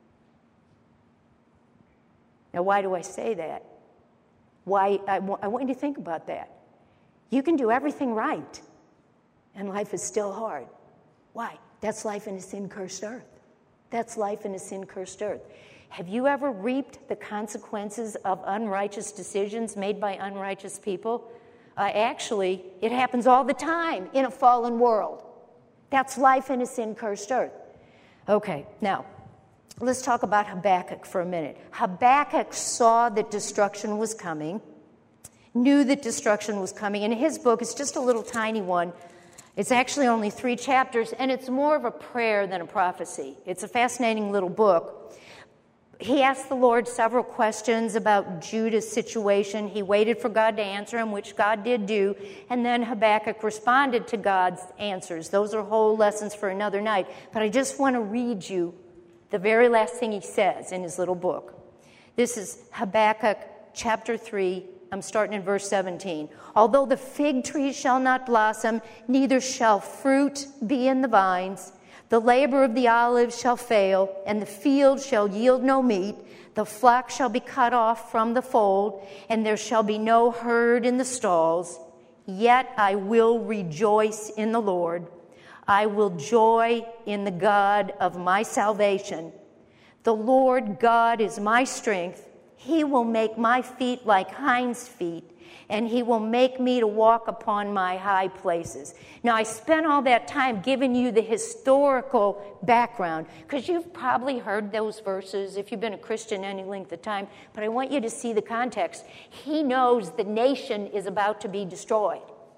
Now, why do I say that? Why? I, w- I want you to think about that. You can do everything right, and life is still hard. Why? That's life in a sin-cursed earth. That's life in a sin-cursed earth. Have you ever reaped the consequences of unrighteous decisions made by unrighteous people? Uh, actually, it happens all the time in a fallen world. That's life in a sin-cursed earth. Okay, now, let's talk about Habakkuk for a minute. Habakkuk saw that destruction was coming, knew that destruction was coming, and his book is just a little tiny one. It's actually only three chapters, and it's more of a prayer than a prophecy. It's a fascinating little book. He asked the Lord several questions about Judah's situation. He waited for God to answer him, which God did do, and then Habakkuk responded to God's answers. Those are whole lessons for another night, but I just want to read you the very last thing he says in his little book. This is Habakkuk chapter three. I'm starting in verse seventeen. Although the fig tree shall not blossom, neither shall fruit be in the vines, the labor of the olive shall fail, and the field shall yield no meat. The flock shall be cut off from the fold, and there shall be no herd in the stalls. Yet I will rejoice in the Lord. I will joy in the God of my salvation. The Lord God is my strength. He will make my feet like hinds' feet, and he will make me to walk upon my high places. Now, I spent all that time giving you the historical background, because you've probably heard those verses if you've been a Christian any length of time, but I want you to see the context. He knows the nation is about to be destroyed.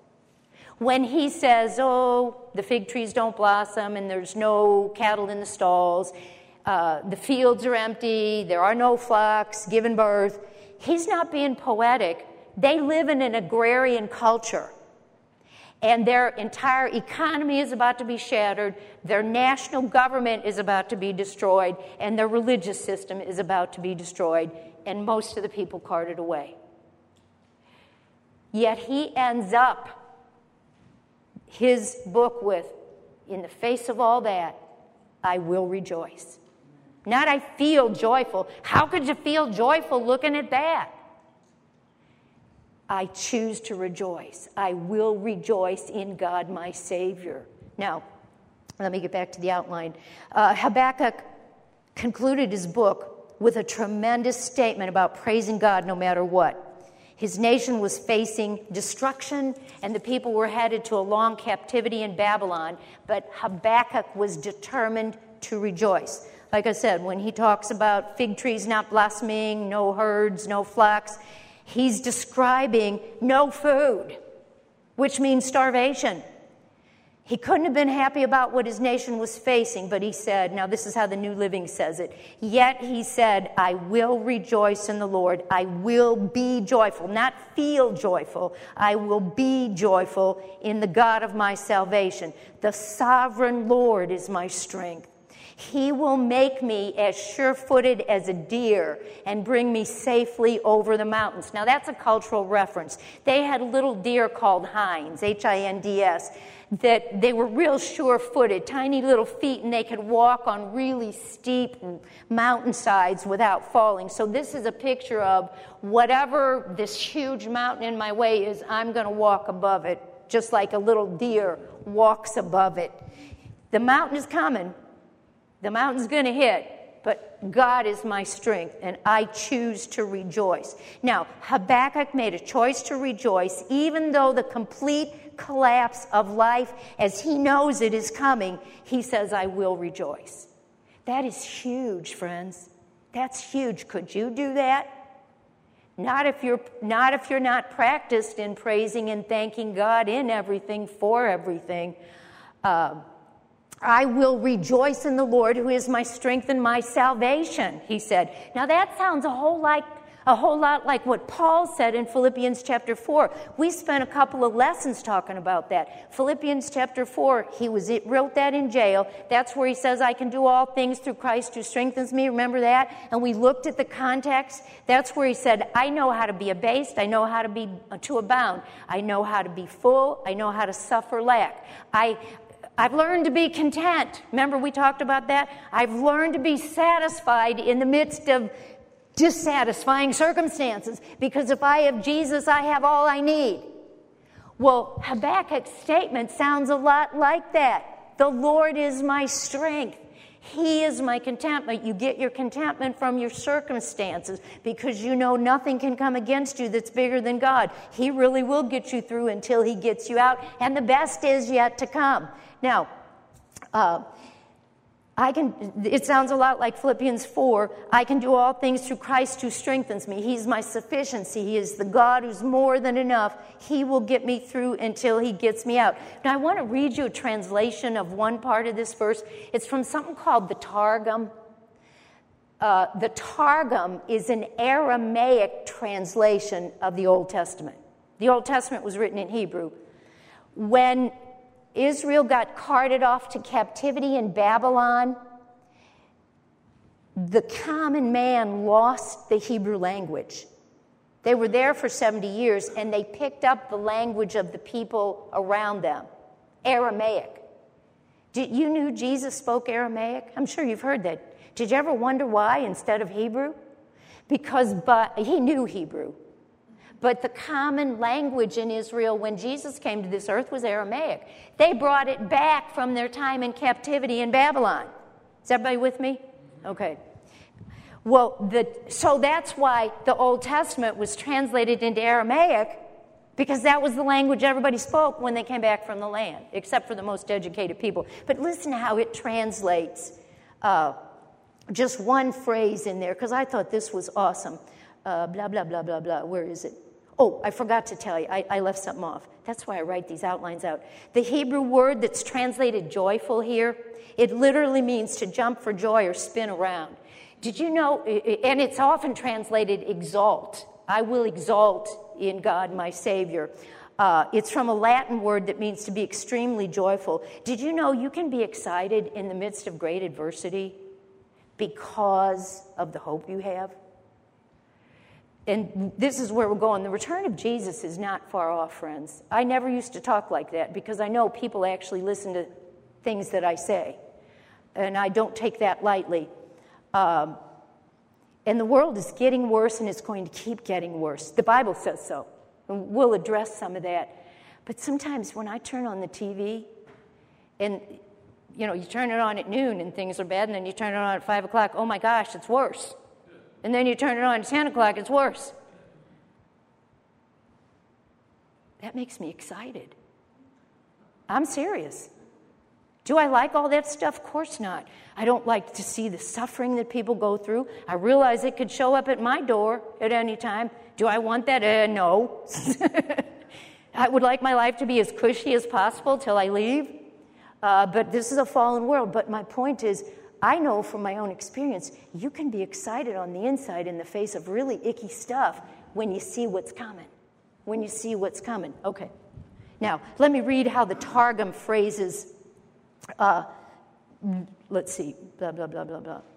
When he says, oh, the fig trees don't blossom and there's no cattle in the stalls, uh, the fields are empty, there are no flocks giving birth, he's not being poetic. They live in an agrarian culture, and their entire economy is about to be shattered, their national government is about to be destroyed, and their religious system is about to be destroyed, and most of the people carted away. Yet he ends up his book with, in the face of all that, I will rejoice. Not I feel joyful. How could you feel joyful looking at that? I choose to rejoice. I will rejoice in God, my Savior. Now, let me get back to the outline. Uh, Habakkuk concluded his book with a tremendous statement about praising God no matter what. His nation was facing destruction, and the people were headed to a long captivity in Babylon, but Habakkuk was determined to rejoice. Like I said, when he talks about fig trees not blossoming, no herds, no flocks, he's describing no food, which means starvation. He couldn't have been happy about what his nation was facing, but he said, now this is how the New Living says it, yet he said, I will rejoice in the Lord. I will be joyful, not feel joyful. I will be joyful in the God of my salvation. The sovereign Lord is my strength. He will make me as sure-footed as a deer and bring me safely over the mountains. Now, that's a cultural reference. They had little deer called hinds, H I N D S, that they were real sure-footed, tiny little feet, and they could walk on really steep mountainsides without falling. So this is a picture of whatever this huge mountain in my way is, I'm going to walk above it, just like a little deer walks above it. The mountain is coming. The mountain's going to hit, but God is my strength, and I choose to rejoice. Now, Habakkuk made a choice to rejoice, even though the complete collapse of life, as he knows it is coming, he says, I will rejoice. That is huge, friends. That's huge. Could you do that? Not if you're not if you're not practiced in praising and thanking God in everything, for everything. Uh, I will rejoice in the Lord, who is my strength and my salvation, he said. Now that sounds a whole like A whole lot like what Paul said in Philippians chapter four. We spent a couple of lessons talking about that. Philippians chapter four, he was it wrote that in jail. That's where he says, I can do all things through Christ who strengthens me. Remember that? And we looked at the context. That's where he said, I know how to be abased. I know how to be to abound. I know how to be full. I know how to suffer lack. I I've learned to be content. Remember we talked about that? I've learned to be satisfied in the midst of dissatisfying circumstances, because if I have Jesus, I have all I need. Well, Habakkuk's statement sounds a lot like that. The Lord is my strength. He is my contentment. You get your contentment from your circumstances because you know nothing can come against you that's bigger than God. He really will get you through until he gets you out, and the best is yet to come. Now, uh, I can, it sounds a lot like Philippians four. I can do all things through Christ who strengthens me. He's my sufficiency. He is the God who's more than enough. He will get me through until he gets me out. Now, I want to read you a translation of one part of this verse. It's from something called the Targum. Uh, the Targum is an Aramaic translation of the Old Testament. The Old Testament was written in Hebrew. When Israel got carted off to captivity in Babylon, the common man lost the Hebrew language. They were there for seventy years, and they picked up the language of the people around them, Aramaic. Did, you knew Jesus spoke Aramaic? I'm sure you've heard that. Did you ever wonder why instead of Hebrew? Because but, he knew Hebrew. But the common language in Israel when Jesus came to this earth was Aramaic. They brought it back from their time in captivity in Babylon. Is everybody with me? Okay. Well, the, so that's why the Old Testament was translated into Aramaic, because that was the language everybody spoke when they came back from the land, except for the most educated people. But listen to how it translates. Uh, just one phrase in there, because I thought this was awesome. Uh, blah, blah, blah, blah, blah. Where is it? Oh, I forgot to tell you. I, I left something off. That's why I write these outlines out. The Hebrew word that's translated joyful here, it literally means to jump for joy or spin around. Did you know, and it's often translated exalt. I will exalt in God, my Savior. Uh, it's from a Latin word that means to be extremely joyful. Did you know you can be excited in the midst of great adversity because of the hope you have? And this is where we're going. The return of Jesus is not far off, friends. I never used to talk like that because I know people actually listen to things that I say. And I don't take that lightly. Um, and the world is getting worse, and it's going to keep getting worse. The Bible says so. And we'll address some of that. But sometimes when I turn on the T V, and, you know, you turn it on at noon and things are bad, and then you turn it on at five o'clock, oh my gosh, it's worse. And then you turn it on at ten o'clock, it's worse. That makes me excited. I'm serious. Do I like all that stuff? Of course not. I don't like to see the suffering that people go through. I realize it could show up at my door at any time. Do I want that? Uh, no. I would like my life to be as cushy as possible till I leave. Uh, but this is a fallen world. But my point is, I know from my own experience, you can be excited on the inside in the face of really icky stuff when you see what's coming. When you see what's coming. Okay. Now, let me read how the Targum phrases, uh, let's see, blah, blah, blah, blah, blah.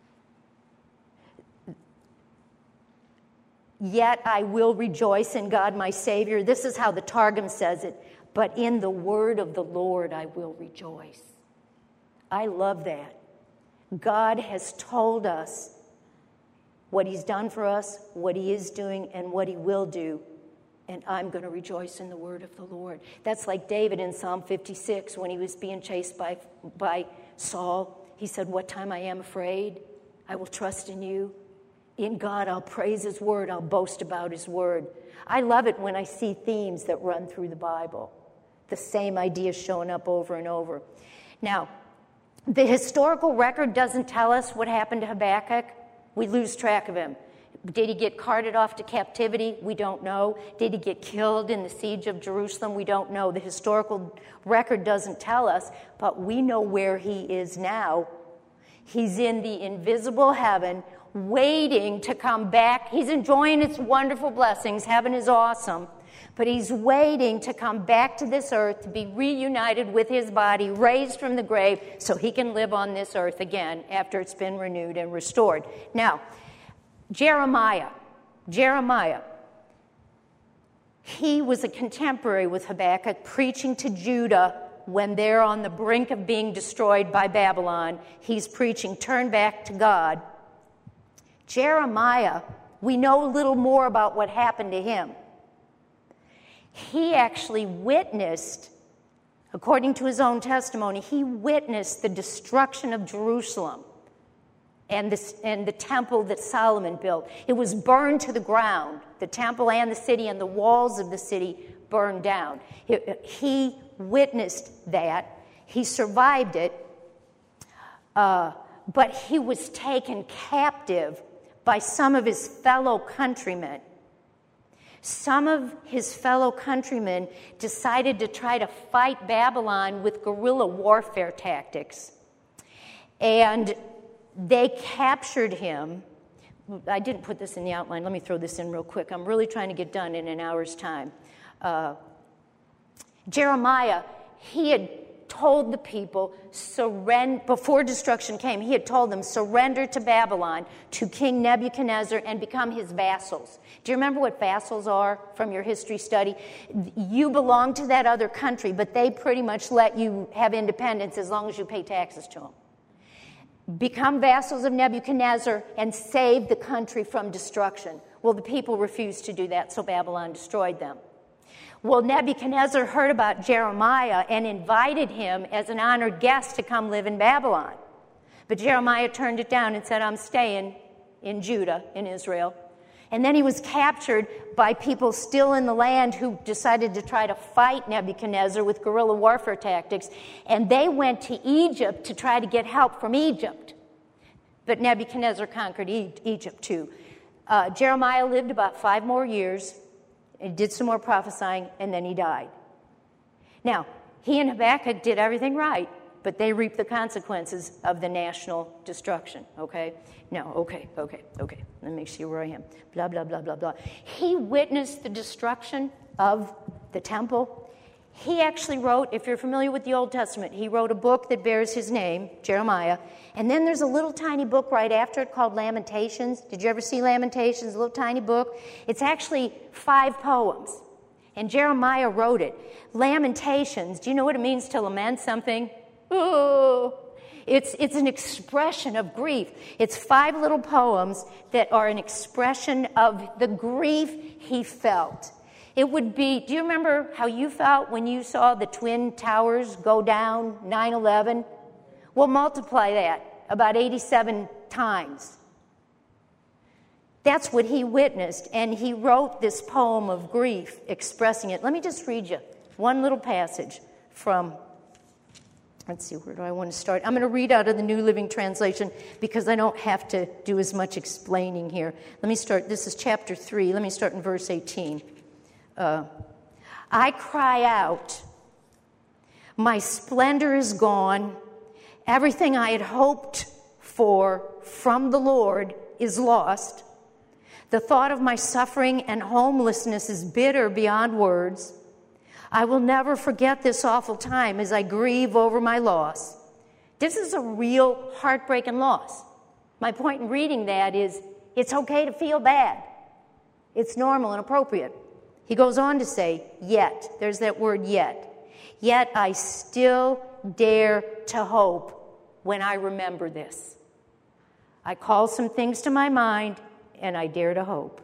Yet I will rejoice in God my Savior. This is how the Targum says it. But in the word of the Lord I will rejoice. I love that. God has told us what he's done for us, what he is doing, and what he will do. And I'm going to rejoice in the word of the Lord. That's like David in Psalm fifty-six when he was being chased by, by Saul. He said, what time I am afraid, I will trust in you. In God, I'll praise his word. I'll boast about his word. I love it when I see themes that run through the Bible. The same ideas showing up over and over. Now, the historical record doesn't tell us what happened to Habakkuk. We lose track of him. Did he get carted off to captivity? We don't know. Did he get killed in the siege of Jerusalem? We don't know. The historical record doesn't tell us, but we know where he is now. He's in the invisible heaven waiting to come back. He's enjoying its wonderful blessings. Heaven is awesome. But he's waiting to come back to this earth to be reunited with his body, raised from the grave, so he can live on this earth again after it's been renewed and restored. Now, Jeremiah. Jeremiah. He was a contemporary with Habakkuk, preaching to Judah when they're on the brink of being destroyed by Babylon. He's preaching, turn back to God. Jeremiah, we know a little more about what happened to him. He actually witnessed, according to his own testimony, he witnessed the destruction of Jerusalem and the, and the temple that Solomon built. It was burned to the ground. The temple and the city and the walls of the city burned down. He, he witnessed that. He survived it, uh, but he was taken captive by some of his fellow countrymen. Some of his fellow countrymen decided to try to fight Babylon with guerrilla warfare tactics. And they captured him. I didn't put this in the outline. Let me throw this in real quick. I'm really trying to get done in an hour's time. Uh, Jeremiah, he had told the people, surrender, before destruction came, he had told them, surrender to Babylon, to King Nebuchadnezzar, and become his vassals. Do you remember what vassals are from your history study? You belong to that other country, but they pretty much let you have independence as long as you pay taxes to them. Become vassals of Nebuchadnezzar and save the country from destruction. Well, the people refused to do that, so Babylon destroyed them. Well, Nebuchadnezzar heard about Jeremiah and invited him as an honored guest to come live in Babylon. But Jeremiah turned it down and said, I'm staying in Judah, in Israel. And then he was captured by people still in the land who decided to try to fight Nebuchadnezzar with guerrilla warfare tactics. And they went to Egypt to try to get help from Egypt. But Nebuchadnezzar conquered e- Egypt too. Uh, Jeremiah lived about five more years. He did some more prophesying, and then he died. Now, he and Habakkuk did everything right, but they reaped the consequences of the national destruction, okay? No, okay, okay, okay. Let me see where I am. Blah, blah, blah, blah, blah. He witnessed the destruction of the temple. He actually wrote, if you're familiar with the Old Testament, he wrote a book that bears his name, Jeremiah. And then there's a little tiny book right after it called Lamentations. Did you ever see Lamentations, a little tiny book? It's actually five poems. And Jeremiah wrote it. Lamentations, do you know what it means to lament something? Oh, it's, it's an expression of grief. It's five little poems that are an expression of the grief he felt. It would be, do you remember how you felt when you saw the Twin Towers go down, nine eleven? We'll multiply that about eighty-seven times. That's what he witnessed, and he wrote this poem of grief expressing it. Let me just read you one little passage from, let's see, where do I want to start? I'm going to read out of the New Living Translation because I don't have to do as much explaining here. Let me start, this is chapter three. Let me start in verse eighteen. Uh, I cry out, my splendor is gone. Everything I had hoped for from the Lord is lost. The thought of my suffering and homelessness is bitter beyond words. I will never forget this awful time as I grieve over my loss. This is a real heartbreaking loss. My point in reading that is it's okay to feel bad. It's normal and appropriate. He goes on to say, yet, there's that word yet. Yet I still dare to hope when I remember this. I call some things to my mind, and I dare to hope.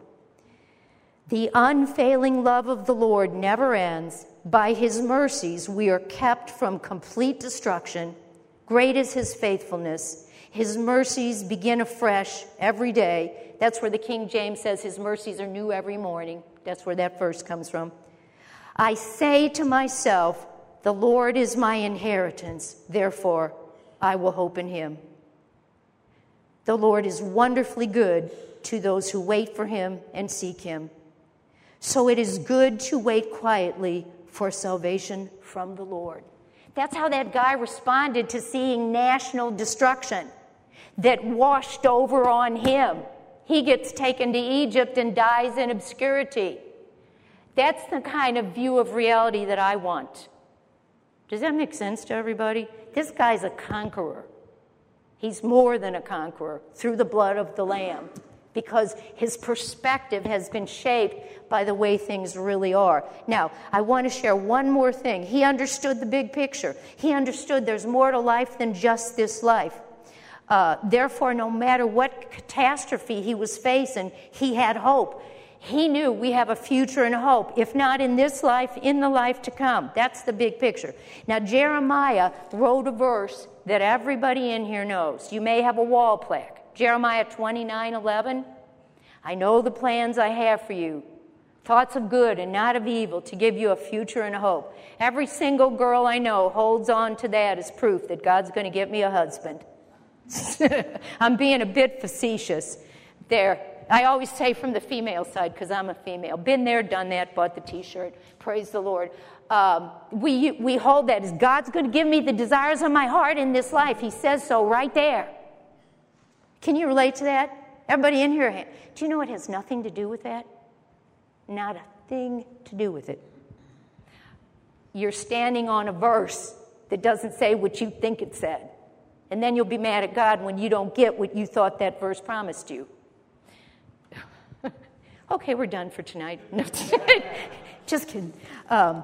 The unfailing love of the Lord never ends. By his mercies we are kept from complete destruction. Great is his faithfulness. His mercies begin afresh every day. That's where the King James says his mercies are new every morning. That's where that verse comes from. I say to myself, the Lord is my inheritance. Therefore, I will hope in him. The Lord is wonderfully good to those who wait for him and seek him. So it is good to wait quietly for salvation from the Lord. That's how that guy responded to seeing national destruction. that washed over on him. He gets taken to Egypt and dies in obscurity. That's the kind of view of reality that I want. Does that make sense to everybody? This guy's a conqueror. He's more than a conqueror through the blood of the Lamb, because his perspective has been shaped by the way things really are. Now, I want to share one more thing. He understood the big picture. He understood there's more to life than just this life. Uh, therefore, no matter what catastrophe he was facing, he had hope. He knew we have a future and hope, if not in this life, in the life to come. That's the big picture. Now, Jeremiah wrote a verse that everybody in here knows. You may have a wall plaque. Jeremiah twenty-nine eleven. I know the plans I have for you, thoughts of good and not of evil, to give you a future and a hope. Every single girl I know holds on to that as proof that God's going to get me a husband. I'm being a bit facetious there. I always say from the female side, because I'm a female. Been there, done that, bought the T-shirt. Praise the Lord. Um, we, we hold that as God's going to give me the desires of my heart in this life. He says so right there. Can you relate to that? Everybody in here, do you know it has nothing to do with that? Not a thing to do with it. You're standing on a verse that doesn't say what you think it said. And then you'll be mad at God when you don't get what you thought that verse promised you. Okay, we're done for tonight. No, just kidding. Um,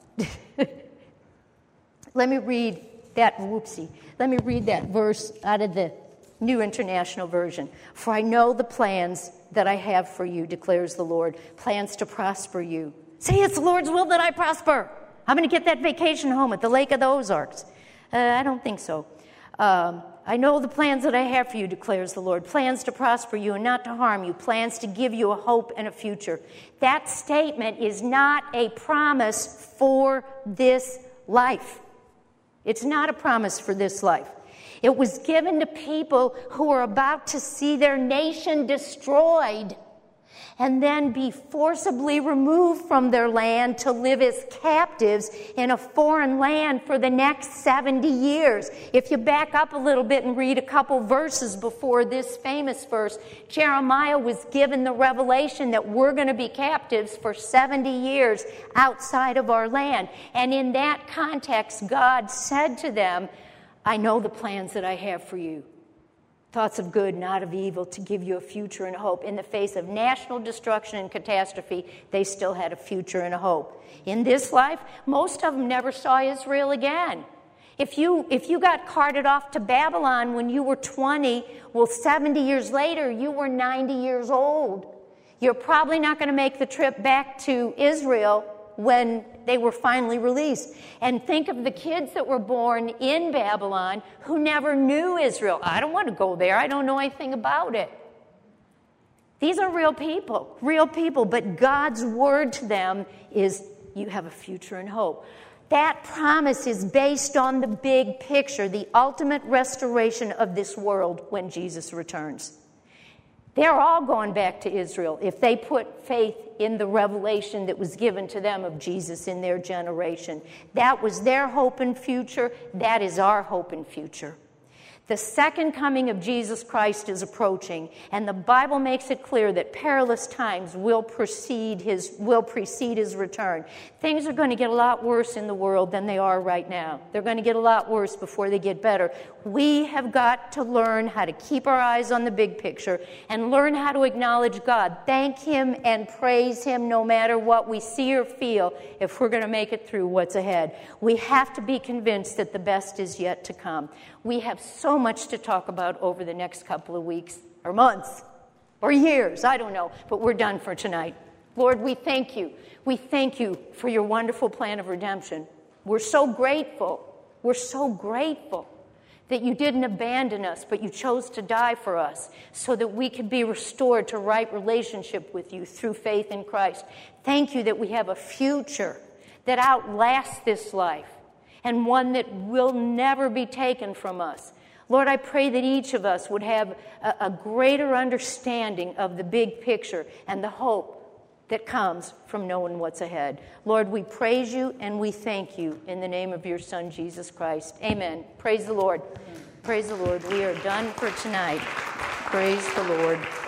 let me read that, whoopsie. Let me read that verse out of the New International Version. For I know the plans that I have for you, declares the Lord, plans to prosper you. Say, it's the Lord's will that I prosper. I'm going to get that vacation home at the Lake of the Ozarks. Uh, I don't think so. Um, I know the plans that I have for you, declares the Lord. Plans to prosper you and not to harm you. Plans to give you a hope and a future. That statement is not a promise for this life. It's not a promise for this life. It was given to people who are about to see their nation destroyed and then be forcibly removed from their land to live as captives in a foreign land for the next seventy years. If you back up a little bit and read a couple verses before this famous verse, Jeremiah was given the revelation that we're going to be captives for seventy years outside of our land. And in that context, God said to them, I know the plans that I have for you. Thoughts of good, not of evil, to give you a future and a hope. In the face of national destruction and catastrophe, they still had a future and a hope. In this life, most of them never saw Israel again. If you, if you got carted off to Babylon when you were twenty, well, seventy years later, you were ninety years old. You're probably not going to make the trip back to Israel when they were finally released. And think of the kids that were born in Babylon who never knew Israel. I don't want to go there. I don't know anything about it. These are real people, real people, but God's word to them is, you have a future and hope. That promise is based on the big picture, the ultimate restoration of this world when Jesus returns. They're all going back to Israel if they put faith in the revelation that was given to them of Jesus in their generation. That was their hope and future. That is our hope and future. The second coming of Jesus Christ is approaching, and the Bible makes it clear that perilous times will precede his, will precede his return. Things are going to get a lot worse in the world than they are right now. They're going to get a lot worse before they get better. We have got to learn how to keep our eyes on the big picture and learn how to acknowledge God. Thank him and praise him no matter what we see or feel if we're going to make it through what's ahead. We have to be convinced that the best is yet to come. We have so much to talk about over the next couple of weeks or months or years. I don't know, but we're done for tonight. Lord, we thank you. We thank you for your wonderful plan of redemption. We're so grateful. We're so grateful that you didn't abandon us, but you chose to die for us so that we could be restored to right relationship with you through faith in Christ. Thank you that we have a future that outlasts this life, and one that will never be taken from us. Lord, I pray that each of us would have a, a greater understanding of the big picture and the hope that comes from knowing what's ahead. Lord, we praise you and we thank you in the name of your Son, Jesus Christ. Amen. Praise the Lord. Praise the Lord. We are done for tonight. Praise the Lord.